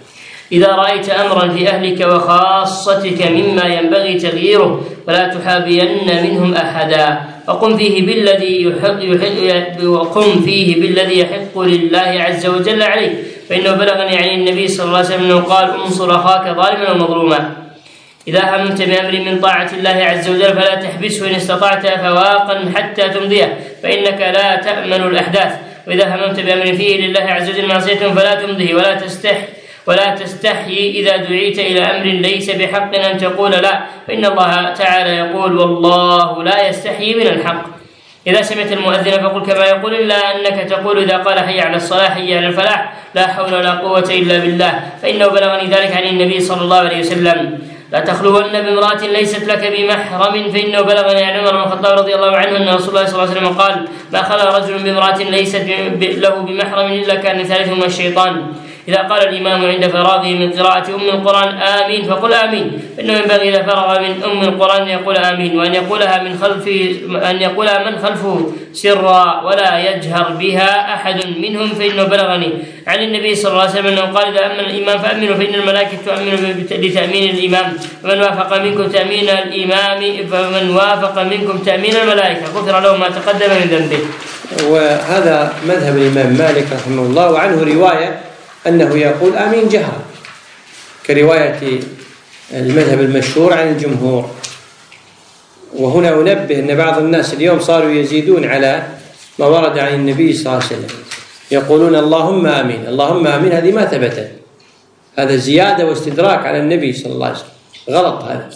إذا رأيت أمرا في أهلك وخاصتك مما ينبغي تغييره فلا تحابين منهم أحدا، وقم فيه بالذي يحق يحق وقم فيه بالذي يحق لله عز وجل عليه، فإنه بلغني عن النبي صلى الله عليه وسلم أنه قال: انصر أخاك ظالما ومظلوما. إذا هممت بأمر من طاعة الله عز وجل فلا تحبسه إن استطعت فواقا حتى تمضيه، فإنك لا تأمن الأحداث. وإذا هممت بأمر فيه لله عز وجل معصية فلا تمضه ولا تستحي ولا تستحي إذا دعيت إلى أمر ليس بحق أن تقول لا، فإن الله تعالى يقول: والله لا يستحي من الحق. إذا سمعت المؤذن فقل كما يقول، إلا أنك تقول إذا قال حي على الصلاة حي على الفلاح لا حول ولا قوة إلا بالله، فإنه بلغني ذلك عن النبي صلى الله عليه وسلم. لا تخلون بامرأة ليست لك بمحرم، فإنه بلغني عن عمر بن الخطاب رضي الله عنه أن رسول الله صلى الله عليه وسلم قال: ما خلا رجل بامرأة ليست له بمحرم إلا كان ثالثهما الشيطان. إذا قال الإمام عند فراغه من قراءة أم القرآن آمين فقل آمين، فإنه ينبغي إذا فرغ من أم القرآن أن يقول آمين، وأن يقولها من خلفه أن يقولها من خلفه سرا ولا يجهر بها أحد منهم، فإنه بلغني عن النبي صلى الله عليه وسلم أنه قال: إذا أمن الإمام فأمنوا فإن الملائكة تؤمن لتأمين الإمام، فمن وافق منكم تأمين الإمام فمن وافق منكم تأمين الملائكة غفر له ما تقدم من ذنبه. وهذا مذهب الإمام مالك رحمه الله، وعنه رواية أنه يقول آمين جهرا، كرواية المذهب المشهور عن الجمهور. وهنا أنبه أن بعض الناس اليوم صاروا يزيدون على ما ورد عن النبي صلى الله عليه وسلم، يقولون اللهم آمين اللهم آمين، هذه ما ثبتت، هذا زيادة واستدراك على النبي صلى الله عليه وسلم، غلط هذا.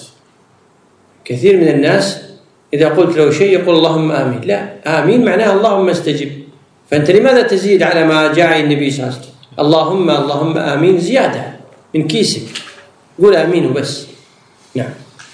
كثير من الناس إذا قلت له شيء يقول اللهم آمين، لا، آمين معناها اللهم استجب، فأنت لماذا تزيد على ما جاء النبي صلى الله عليه وسلم؟ اللهم اللهم آمين زيادة من كيسك، قول آمين وبس. نعم.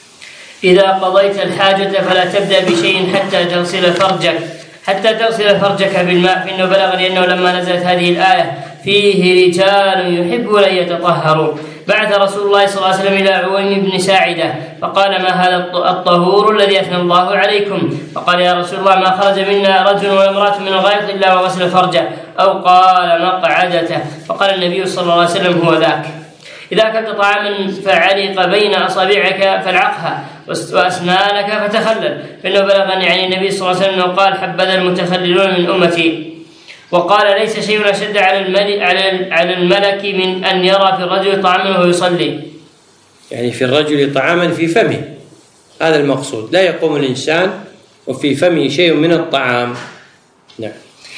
إذا قضيت الحاجة فلا تبدأ بشيء حتى تغسل فرجك حتى تغسل فرجك بالماء، فإنه بلغني أنه لما نزلت هذه الآية فيه رجال يحبون أن يتطهروا بعث رسول الله صلى الله عليه وسلم إلى عويم بن ساعدة فقال: ما هذا الطهور الذي أثنى الله عليكم؟ فقال: يا رسول الله ما خرج منا رجل ولا امرأة من الغائط إلا وغسل فرجه، أو قال مقعدته. فقال النبي صلى الله عليه وسلم: هو ذاك. إذا أكلت طعاما فعلق بين أصابعك فالعقها وأسنانك فتخلل، فإنه بلغني عن النبي صلى الله عليه وسلم قال: حبذا المتخللون من أمتي. وقال: ليس شيء أشد على الملك, على الملك من أن يرى في الرجل طعاما وهو يصلي، يعني في الرجل طعاما في فمه، هذا المقصود، لا يقوم الإنسان وفي فمه شيء من الطعام. نعم.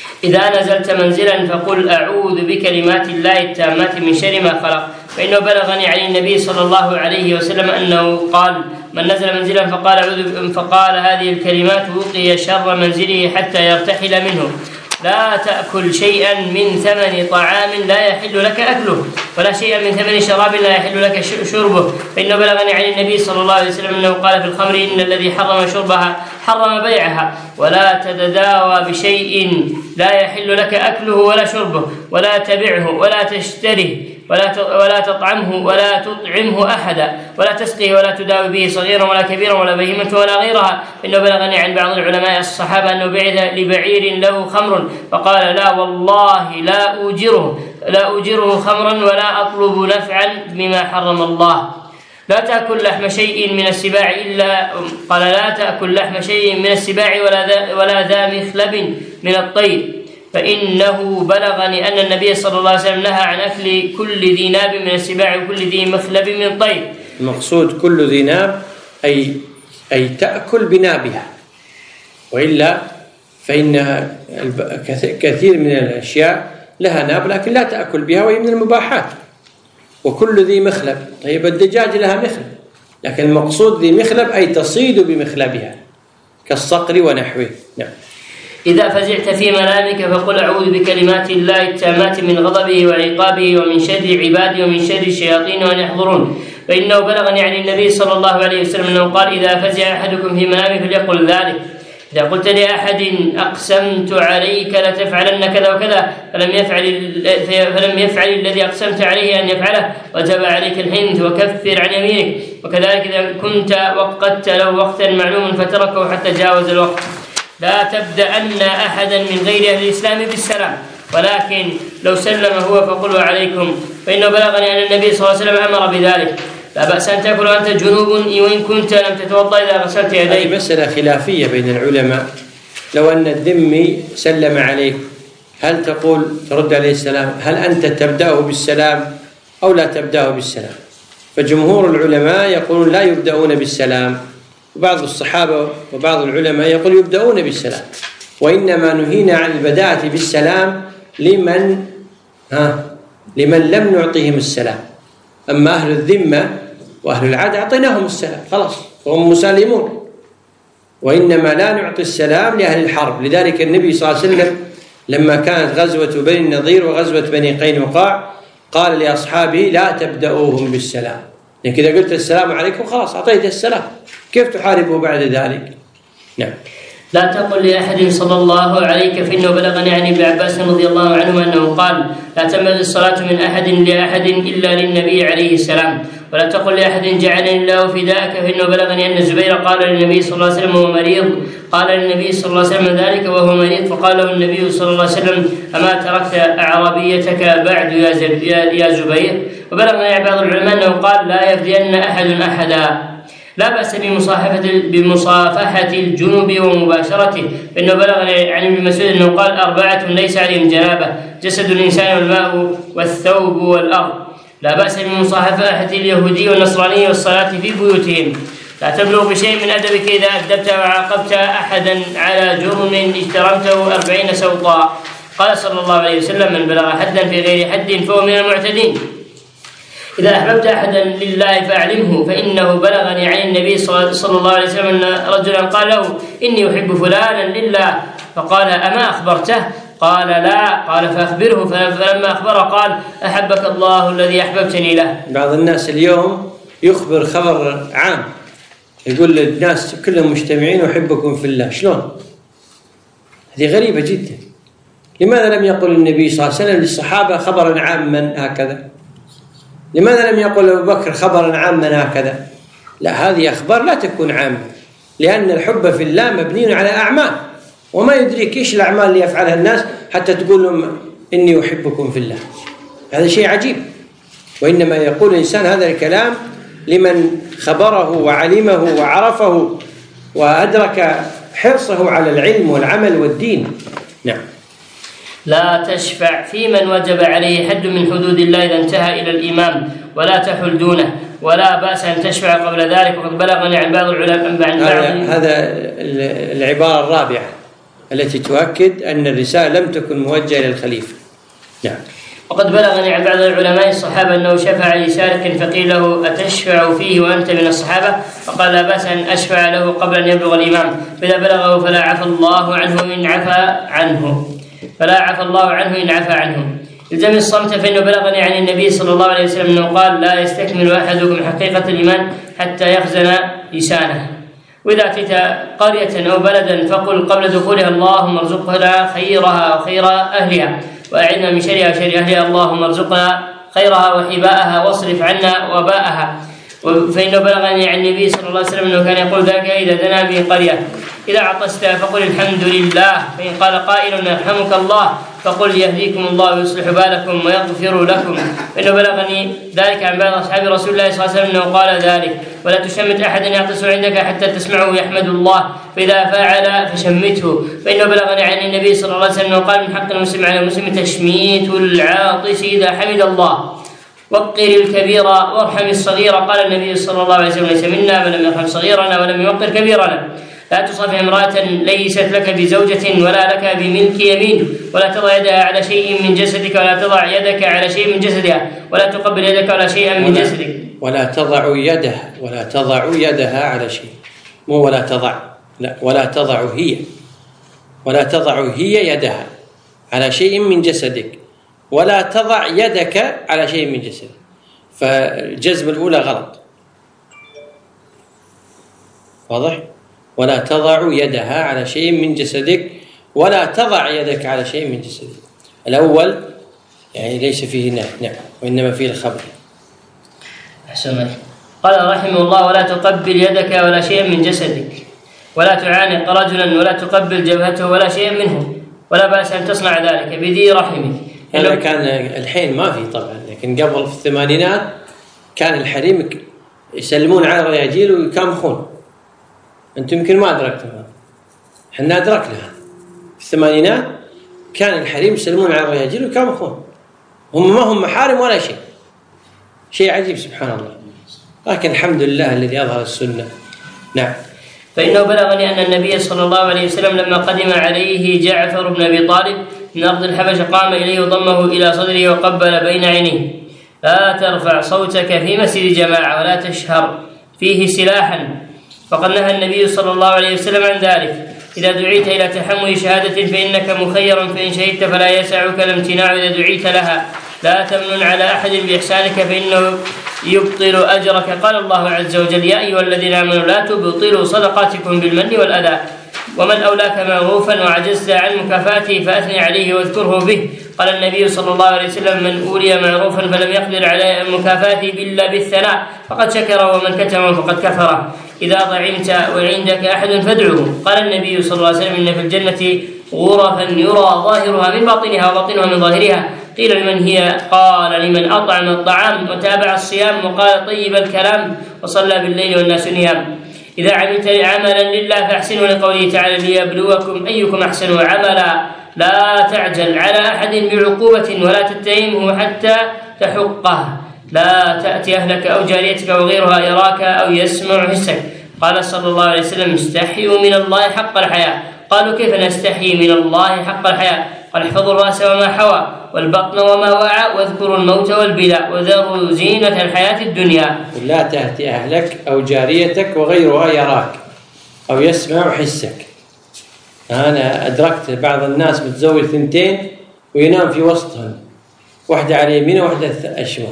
إذا نزلت منزلا فقل: أعوذ بكلمات الله التامات من شر ما خلق، فإنه بلغني عن النبي صلى الله عليه وسلم أنه قال: من نزل منزلا فقال أعوذ فقال هذه الكلمات وقي شر منزله حتى يرتحل منه. لا تأكل شيئا من ثمن طعام لا يحل لك أكله، ولا شيئا من ثمن شراب لا يحل لك شربه، فإنه بلغني عن النبي صلى الله عليه وسلم أنه قال في الخمر: إن الذي حرم شربها حرم بيعها. ولا تتداوى بشيء لا يحل لك أكله ولا شربه، ولا تبعه ولا تشتره ولا ولا تطعمه ولا تطعمه أحدا، ولا تسقيه ولا تداوي به صغيرا ولا كبيرا ولا بهيمة ولا غيرها. إنه بلغني عن بعض العلماء الصحابة أنه بعث لبعير له خمر فقال: لا والله لا أجره لا أجره خمرا ولا أطلب نفعا بما حرم الله. لا تأكل لحم شيء من السباع إلا قال لا تأكل لحم شيء من السباع ولا ذا ولا ذا مخلب من الطير، فإنه بلغني أن النبي صلى الله عليه وسلم نهى عن أكل كل ذي ناب من السباع وكل ذي مخلب من الطير. المقصود كل ذي ناب أي أي تأكل بنابها، وإلا فإن كثير من الأشياء لها ناب لكن لا تأكل بها وهي من المباحات. وكل ذي مخلب، طيب الدجاج لها مخلب، لكن المقصود ذي مخلب أي تصيد بمخلبها كالصقر ونحوه. نعم. إذا فزعت في منامك فقل: أعوذ بكلمات الله التامات من غضبه وعقابه ومن شر عباده ومن شر الشياطين وأن يحضرون، فإنه بلغني عن النبي صلى الله عليه وسلم أنه قال: إذا فزع أحدكم في منامه فليقل ذلك. إذا قلت لأحد: أقسمت عليك لتفعلن كذا وكذا فلم يفعل فلم يفعل الذي أقسمت عليه أن يفعله وجب عليك الحنث وكفر عن يمينك. وكذلك إذا كنت وقدت له وقتا معلوما فتركه حتى جاوز الوقت. لا تبدأن أحدا من غير أهل الإسلام بالسلام، ولكن لو سلم هو فقل عليكم، فإنه بلغني أن النبي صلى الله عليه وسلم أمر بذلك. لا بأس أن تأكل وأنت جنوب وإن كنت لم تتوضأ إذا غسلت يديك. هذه مسألة خلافية بين العلماء. لو أن الذمي سلم عليك هل تقول ترد عليه السلام؟ هل أنت تبدأه بالسلام أو لا تبدأه بالسلام؟ فجمهور العلماء يقولون لا يبدأون بالسلام، وبعض الصحابة وبعض العلماء يقول يبدأون بالسلام، وإنما نهينا عن البداءة بالسلام لمن ها لمن لم نعطيهم السلام. أما أهل الذمة وأهل العهد أعطيناهم السلام خلاص وهم مسالمون، وإنما لا نعطي السلام لأهل الحرب. لذلك النبي صلى الله عليه وسلم لما كانت غزوة بني النضير وغزوة بني قينقاع قال لأصحابه لا تبدأوهم بالسلام، لأن إذا قلت السلام عليكم خلاص أعطيت السلام، كيف تحاربه بعد ذلك؟ نعم. لا تقل لأحد صلى الله عليك، فإنه بلغني عن ابن عباس رضي الله عنه أنه قال لا تنبغي الصلاة من أحد لأحد إلا للنبي عليه السلام. ولا تقل لأحد جعلني الله فداءك، فإنه بلغني أن الزبير قال للنبي صلى الله عليه وسلم وهو مريض قال للنبي صلى الله عليه وسلم ذلك وهو مريض، فقال له النبي صلى الله عليه وسلم أما تركت أعرابيتك بعد يا زبير؟ وبلغني عن بعض العلماء أنه قال لا يفدين أحد أحدا. لا بأس بمصافحة بمصافحة الجنوب ومباشرته، فإنه بلغني عن ابن مسعود أنه قال أربعة ليس عليهم جنابة: جسد الإنسان والماء والثوب والأرض. لا بأس بمصافحة اليهودي والنصراني والصلاة في بيوتهم. لا تبلغ بشيء من أدبك إذا أدبت وعاقبت أحدا على جرم اجترمته أربعين سوطا. قال صلى الله عليه وسلم من بلغ حدا في غير حد فهو من المعتدين. إذا أحببت أحدا لله فأعلمه، فإنه بلغني عن النبي صلى الله عليه وسلم أن رجلا قال له إني أحب فلانا لله، فقال أما أخبرته؟ قال لا. قال فأخبره، فلما أخبره قال أحبك الله الذي أحببتني له. بعض الناس اليوم يخبر خبر عام، يقول للناس كلهم مجتمعين أحبكم في الله. شلون؟ هذه غريبة جدا. لماذا لم يقل النبي صلى الله عليه وسلم للصحابة خبرا عاما هكذا؟ لماذا لم يقل أبو بكر خبرا عاما هكذا؟ لا، هذه أخبار لا تكون عامة، لأن الحب في الله مبني على أعمال، وما يدريك إيش الأعمال اللي يفعلها الناس حتى تقول لهم إني أحبكم في الله. هذا شيء عجيب. وإنما يقول الإنسان هذا الكلام لمن خبره وعلمه وعرفه وأدرك حرصه على العلم والعمل والدين. نعم. لا تشفع في من وجب عليه حد من حدود الله إذا انتهى إلى الإمام، ولا تحل دونه، ولا بأس أن تشفع قبل ذلك. وقد بلغني عن بعض العلماء عن بعض هذا العبارة الرابعة التي تؤكد أن الرسالة لم تكن موجهة للخليفة. نعم. وقد بلغني عن بعض العلماء الصحابة أنه شفع لسارق فقيل له أتشفع فيه وأنت من الصحابة؟ فقال لا بأس أن أشفع له قبل أن يبلغ الإمام، فإذا بلغه فلا عفى الله عنه إن عفى عنه فلا عفى الله عنه إن عفى عنه. الزم الصمت، فإنه بلغني عن النبي صلى الله عليه وسلم أنه قال لا يستكمل أحدكم حقيقة الإيمان حتى يخزن لسانه. وإذا أتيت قرية أو بلدا فقل قبل دخولها اللهم ارزقنا خيرها وخير أهلها، وأعذنا من شرها وشر أهلها، اللهم ارزقنا خيرها وحباءها واصرف عنا وباءها. فإنه بلغني عن النبي صلى الله عليه وسلم أنه كان يقول ذاك إذا دنا به قرية: إذا عطست فقل الحمد لله، فإن قال قائل يرحمك الله فقل يهديكم الله ويصلح بالكم ويغفر لكم. فإنه بلغني ذلك عن بعض أصحاب رسول الله صلى الله عليه وسلم أنه قال ذلك. ولا تشمت أحدا يعطس عندك حتى تسمعه يحمد الله، فإذا فعل فشمته. فإنه بلغني عن النبي صلى الله عليه وسلم أنه قال من حق المسلم على المسلم تشميت العاطس إذا حمد الله. وقر الكبير وارحم الصغير، قال النبي صلى الله عليه وسلم ليس منا من لم يرحم صغيرنا ولم يوقر كبيرنا. لا تصافح امرأة ليست لك بزوجة ولا لك بملك يمين، ولا تضع يدها على شيء من جسدك ولا تضع يدك على شيء من جسدها، ولا تقبل يدك على شيء من جسدك. ولا تضع يدها ولا تضع يدها على شيء، مو ولا تضع، لا، ولا تضع هي ولا تضع هي يدها على شيء من جسدك، ولا تضع يدك على شيء من جسدك. فالجزم الأولى غلط، واضح؟ ولا تضع يدها على شيء من جسدك، ولا تضع يدك على شيء من جسدك. الأول يعني ليس فيه نهي، نعم، وإنما فيه الخبر. أحسن. قال رحمه الله: ولا تقبل يدك ولا شيء من جسدك، ولا تعانق رجلا ولا تقبل جبهته ولا شيء منه، ولا بأس أن تصنع ذلك بذي رحمك. هذا كان الحين ما في طبعا، لكن قبل في الثمانينات كان الحريم يسلمون على الرياجيل ويكامخون. أنتم يمكن ما أدركتم هذا، احنا أدركنا هذا. في الثمانينات كان الحريم يسلمون على الرياجيل ويكامخون، هم ما هم محارم ولا شيء. شيء عجيب سبحان الله، لكن الحمد لله الذي أظهر السنة. نعم. فإنه بلغني أن النبي صلى الله عليه وسلم لما قدم عليه جعفر بن أبي طالب من أرض الحبشة قام إليه وضمه إلى صدره وقبل بين عينيه: لا ترفع صوتك في مسجد جماعة ولا تشهر فيه سلاحا، فقد نهى النبي صلى الله عليه وسلم عن ذلك. إذا دعيت إلى تحمل شهادة فإنك مخير، فإن شهدت فلا يسعك الامتناع إذا دعيت لها. لا تمنن على أحد بإحسانك فإنه يبطل أجرك. قال الله عز وجل: يا أيها الذين آمنوا لا تبطلوا صدقاتكم بالمن والأذى. ومن أولاك معروفا وعجزت عن مكافاته فأثني عليه واذكره به. قال النبي صلى الله عليه وسلم: من أولي معروفا فلم يقدر على مكافاته إلا بالثناء فقد شكر، ومن كتم فقد كفر. إذا ضعمت وعندك أحد فادعه. قال النبي صلى الله عليه وسلم: إن في الجنة غرفا يرى ظاهرها من باطنها وباطنها من ظاهرها. قيل: لمن هي؟ قال: لمن أطعم الطعام وتابع الصيام وقال طيب الكلام وصلى بالليل والناس نيام. إذا عملت عملا لله فأحسنه، لقوله تعالى: ليبلوكم أيكم أحسن عملا. لا تعجل على أحد بعقوبة ولا تتهمه حتى تحقه. لا تأتي أهلك أو جاريتك وغيرها يراك أو يسمع حسك. قال صلى الله عليه وسلم: استحيوا من الله حق الحياء. قالوا: كيف نستحيي من الله حق الحياء؟ قال: احفظوا الرأس وما حوى والبطن وما وعى واذكروا الموت والبلاء وذروا زينة الحياة الدنيا. لا تأتي أهلك أو جاريتك وغيرها يراك أو يسمع حسك. أنا أدركت بعض الناس متزوج ثنتين وينام في وسطهم، واحدة على يمينه وواحدة أشمال،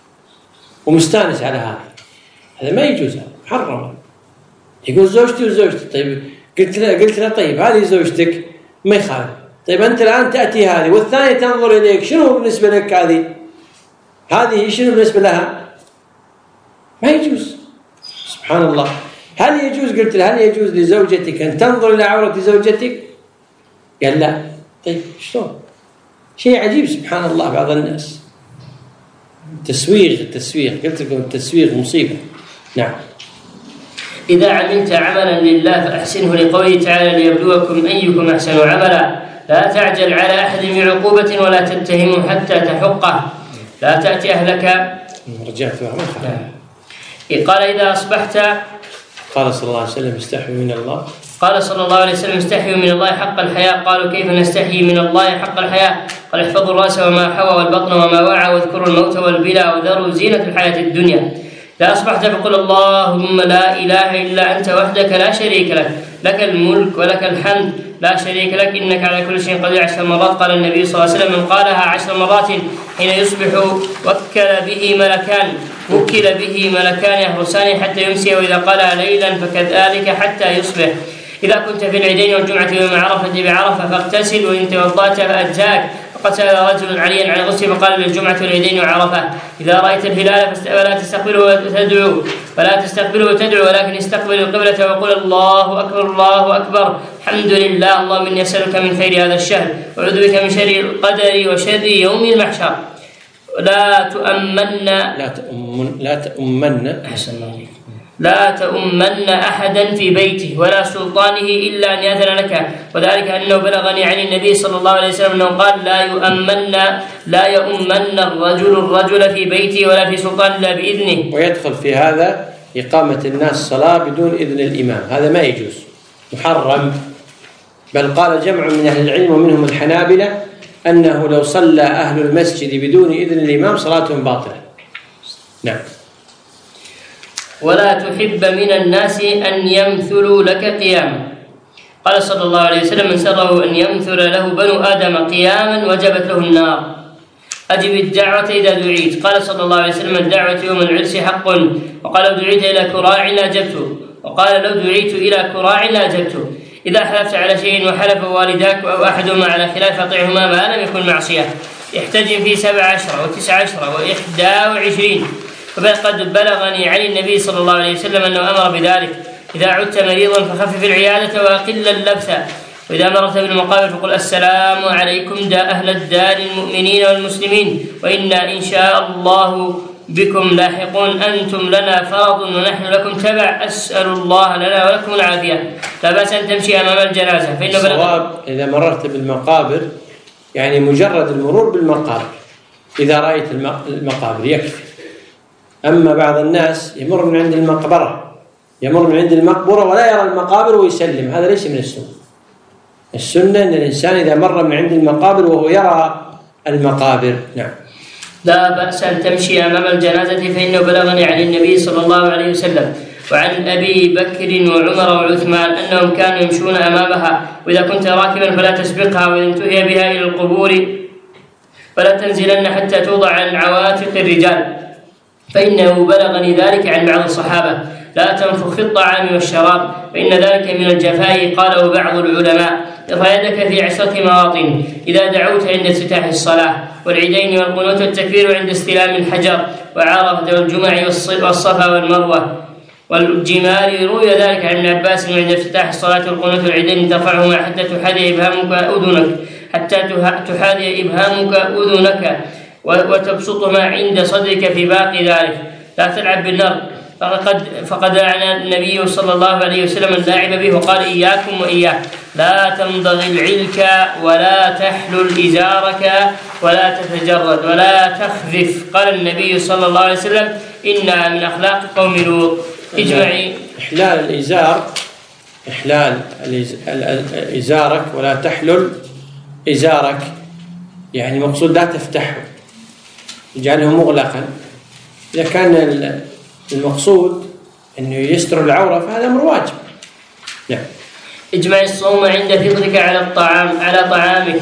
ومستانس على هذا. هذا ما يجوز، محرم. يقول زوجتي وزوجتي. طيب قلت له قلت له طيب هذه زوجتك ما يخالف. طيب أنت الآن تأتي هذه والثانية تنظر إليك، شنو بالنسبة لك هذه؟ هذه شنو بالنسبة لها؟ ما يجوز. سبحان الله. هل يجوز؟ قلت له: هل يجوز لزوجتك أن تنظر إلى عورة زوجتك؟ قال: لا. طيب شلون؟ شيء عجيب سبحان الله. بعض الناس تسويغ التسويغ قلت لكم التسويغ مصيبة. نعم. إذا عملت عملا لله فأحسنه، لقوله تعالى: ليبلوكم أيكم أحسن عملا. لا تعجل على أحد بعقوبة ولا تتهمه حتى تحقه. لا تأتي أهلك. رجعت قال: إذا أصبحت. قال صلى الله عليه وسلم: استحيوا من الله. قال صلى الله عليه وسلم: استحيوا من الله حق الحياء. قالوا: كيف نستحيي من الله حق الحياء؟ قال: احفظوا الرأس وما حوى والبطن وما وعى واذكروا الموت والبلاء وذروا زينة الحياة الدنيا. إذا أصبحت فقل: اللهم لا إله إلا أنت وحدك لا شريك لك، لك الملك ولك الحمد لا شريك لك، إنك على كل شيء قدير. عشر مرات. قال النبي صلى الله عليه وسلم: من قالها عشر مرات حين يصبح وكل به ملكان وكل به ملكان يحرسان حتى يمسي، وإذا قالها ليلا فكذلك حتى يصبح. إذا كنت في العيدين والجمعة يوم عرفة بعرفة فاغتسل، وإن توضأت فأجزاك. فقد سأل رجل عليا عن الغسل فقال: للجمعة والعيدين وعرفة. إذا رأيت الهلال فلا تستقبله وتدعو فلا تستقبله وتدعو ولكن استقبل القبلة وقل: الله أكبر الله أكبر، الحمد لله، اللهم إني أسألك من خير هذا الشهر وأعوذ بك من شر القدر وشر يوم المحشر. لا تؤمن لا تؤمن لا تؤمن أحسن الله لا تؤمن أحدا في بيته ولا سلطانه إلا أن يأذن لك. وذلك أنه بلغني عن النبي صلى الله عليه وسلم أنه قال: لا يؤمن لا يؤمن الرجل الرجل في بيته ولا في سلطان إلا بإذنه. ويدخل في هذا إقامة الناس صلاة بدون إذن الإمام، هذا ما يجوز، محرم. بل قال جمع من أهل العلم ومنهم الحنابلة أنه لو صلى أهل المسجد بدون إذن الإمام صلاتهم باطلة. نعم. ولا تحب من الناس أن يمثلوا لك قياما. قال صلى الله عليه وسلم: من سره أن يمثل له بنو آدم قياما وجبت له النار. أجب الدعوة إذا دعيت. قال صلى الله عليه وسلم: الدعوة يوم العرس حق. وقال: لو دعيت إلى كراع لاجبته. وقال: لو دعيت إلى كراع لاجبته. إذا حلفت على شيء وحلف والداك أو أحدهما على خلاف فاطعهما ما لم يكن معصية. احتجم في سبع عشر وتسع عشر وإحدى وعشرين. فقد بلغني عن النبي صلى الله عليه وسلم أنه أمر بذلك. إذا عدت مريضا فخفف العيادة وأقل اللبس وإذا مررت بالمقابر فقل السلام عليكم دا أهل الدار المؤمنين والمسلمين وإنا إن شاء الله بكم لاحقون، أنتم لنا فرض ونحن لكم تبع، أسأل الله لنا ولكم العافية. لا بأس أن تمشي أمام الجنازة فإنه الصواب إذا مررت بالمقابر يعني مجرد المرور بالمقابر، إذا رأيت المقابر يكفي. أما بعض الناس يمر من عند المقبرة يمر من عند المقبرة ولا يرى المقابر ويسلم، هذا ليس من السنة. السنة أن الإنسان إذا مر من عند المقابر وهو يرى المقابر. نعم. لا بأس أن تمشي أمام الجنازة فإنه بلغني عن النبي صلى الله عليه وسلم وعن أبي بكر وعمر وعثمان أنهم كانوا يمشون أمامها، وإذا كنت راكبا فلا تسبقها، وإذا انتهي بها إلى القبور فلا تنزلن حتى توضع عن عواتق الرجال، فإنه بلغني ذلك عن بعض الصحابة. لا تنفخ في الطعام والشراب فإن ذلك من الجفاء، قاله بعض العلماء. ارفع يدك في عشرة مواطن: إذا دعوت عند افتتاح الصلاة، والعيدين والقنوت والتكبير عند استلام الحجر، وعرفة والجمع والصفا والمروة والجمال. روي ذلك عن ابن عباس عند افتتاح الصلاة والقنوت والعيدين ترفعهما حتى تحاذي إبهامك أذنك حتى تحاذي إبهامك أذنك وتبسطهما عند صدرك في باقي ذلك. لا تلعب بالنار فقد فقد لعن النبي صلى الله عليه وسلم اللاعب به وقال: إياكم وإياك. لا تمضغ العلك ولا تحلل إزارك ولا تتجرد ولا تخذف. قال النبي صلى الله عليه وسلم: إنها من أخلاق قوم لوط. اجمعي. إحلال الإزار إحلال إزارك ولا تحلل إزارك، يعني مقصود لا تفتحه، يجعله مغلقا. إذا كان المقصود أنه يستر العورة فهذا أمر واجب. نعم. اجمع الصوم عند فطرك على الطعام على طعامك.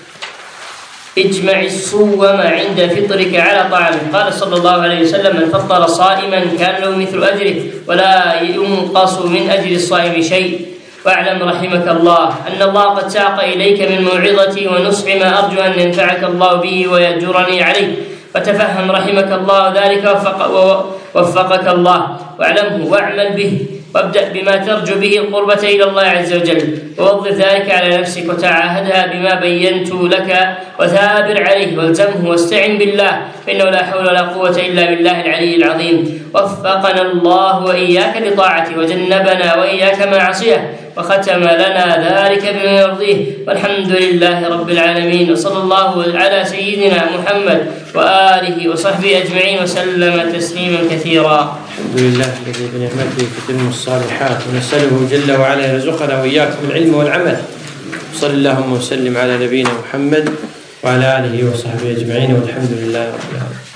اجمع الصوم عند فطرك على طعامك. قال صلى الله عليه وسلم: من فطر صائما كان له مثل أجره ولا ينقص من أجر الصائم شيء. واعلم رحمك الله أن الله قد ساق إليك من موعظتي ونصح ما أرجو أن ينفعك الله به ويأجرني عليه، فتفهم رحمك الله ذلك وفق وفقك الله، واعلمه واعمل به، وابدأ بما ترجو به القربة إلى الله عز وجل، ووظف ذلك على نفسك وتعاهدها بما بينت لك وثابر عليه والزمه واستعن بالله، فإنه لا حول ولا قوة إلا بالله العلي العظيم. وفقنا الله وإياك لطاعته وجنبنا وإياك معصيه، وختم لنا ذلك بما يرضيه، والحمد لله رب العالمين، وصلى الله على سيدنا محمد وآله وصحبه أجمعين وسلم تسليما كثيرا. الحمد لله الذي بنعمته تتم الصالحات، ونسأله جل وعلا يرزقنا وإياكم العلم والعمل. صلى اللهم وسلم على نبينا محمد وعلى آله وصحبه أجمعين، والحمد لله رب العالمين.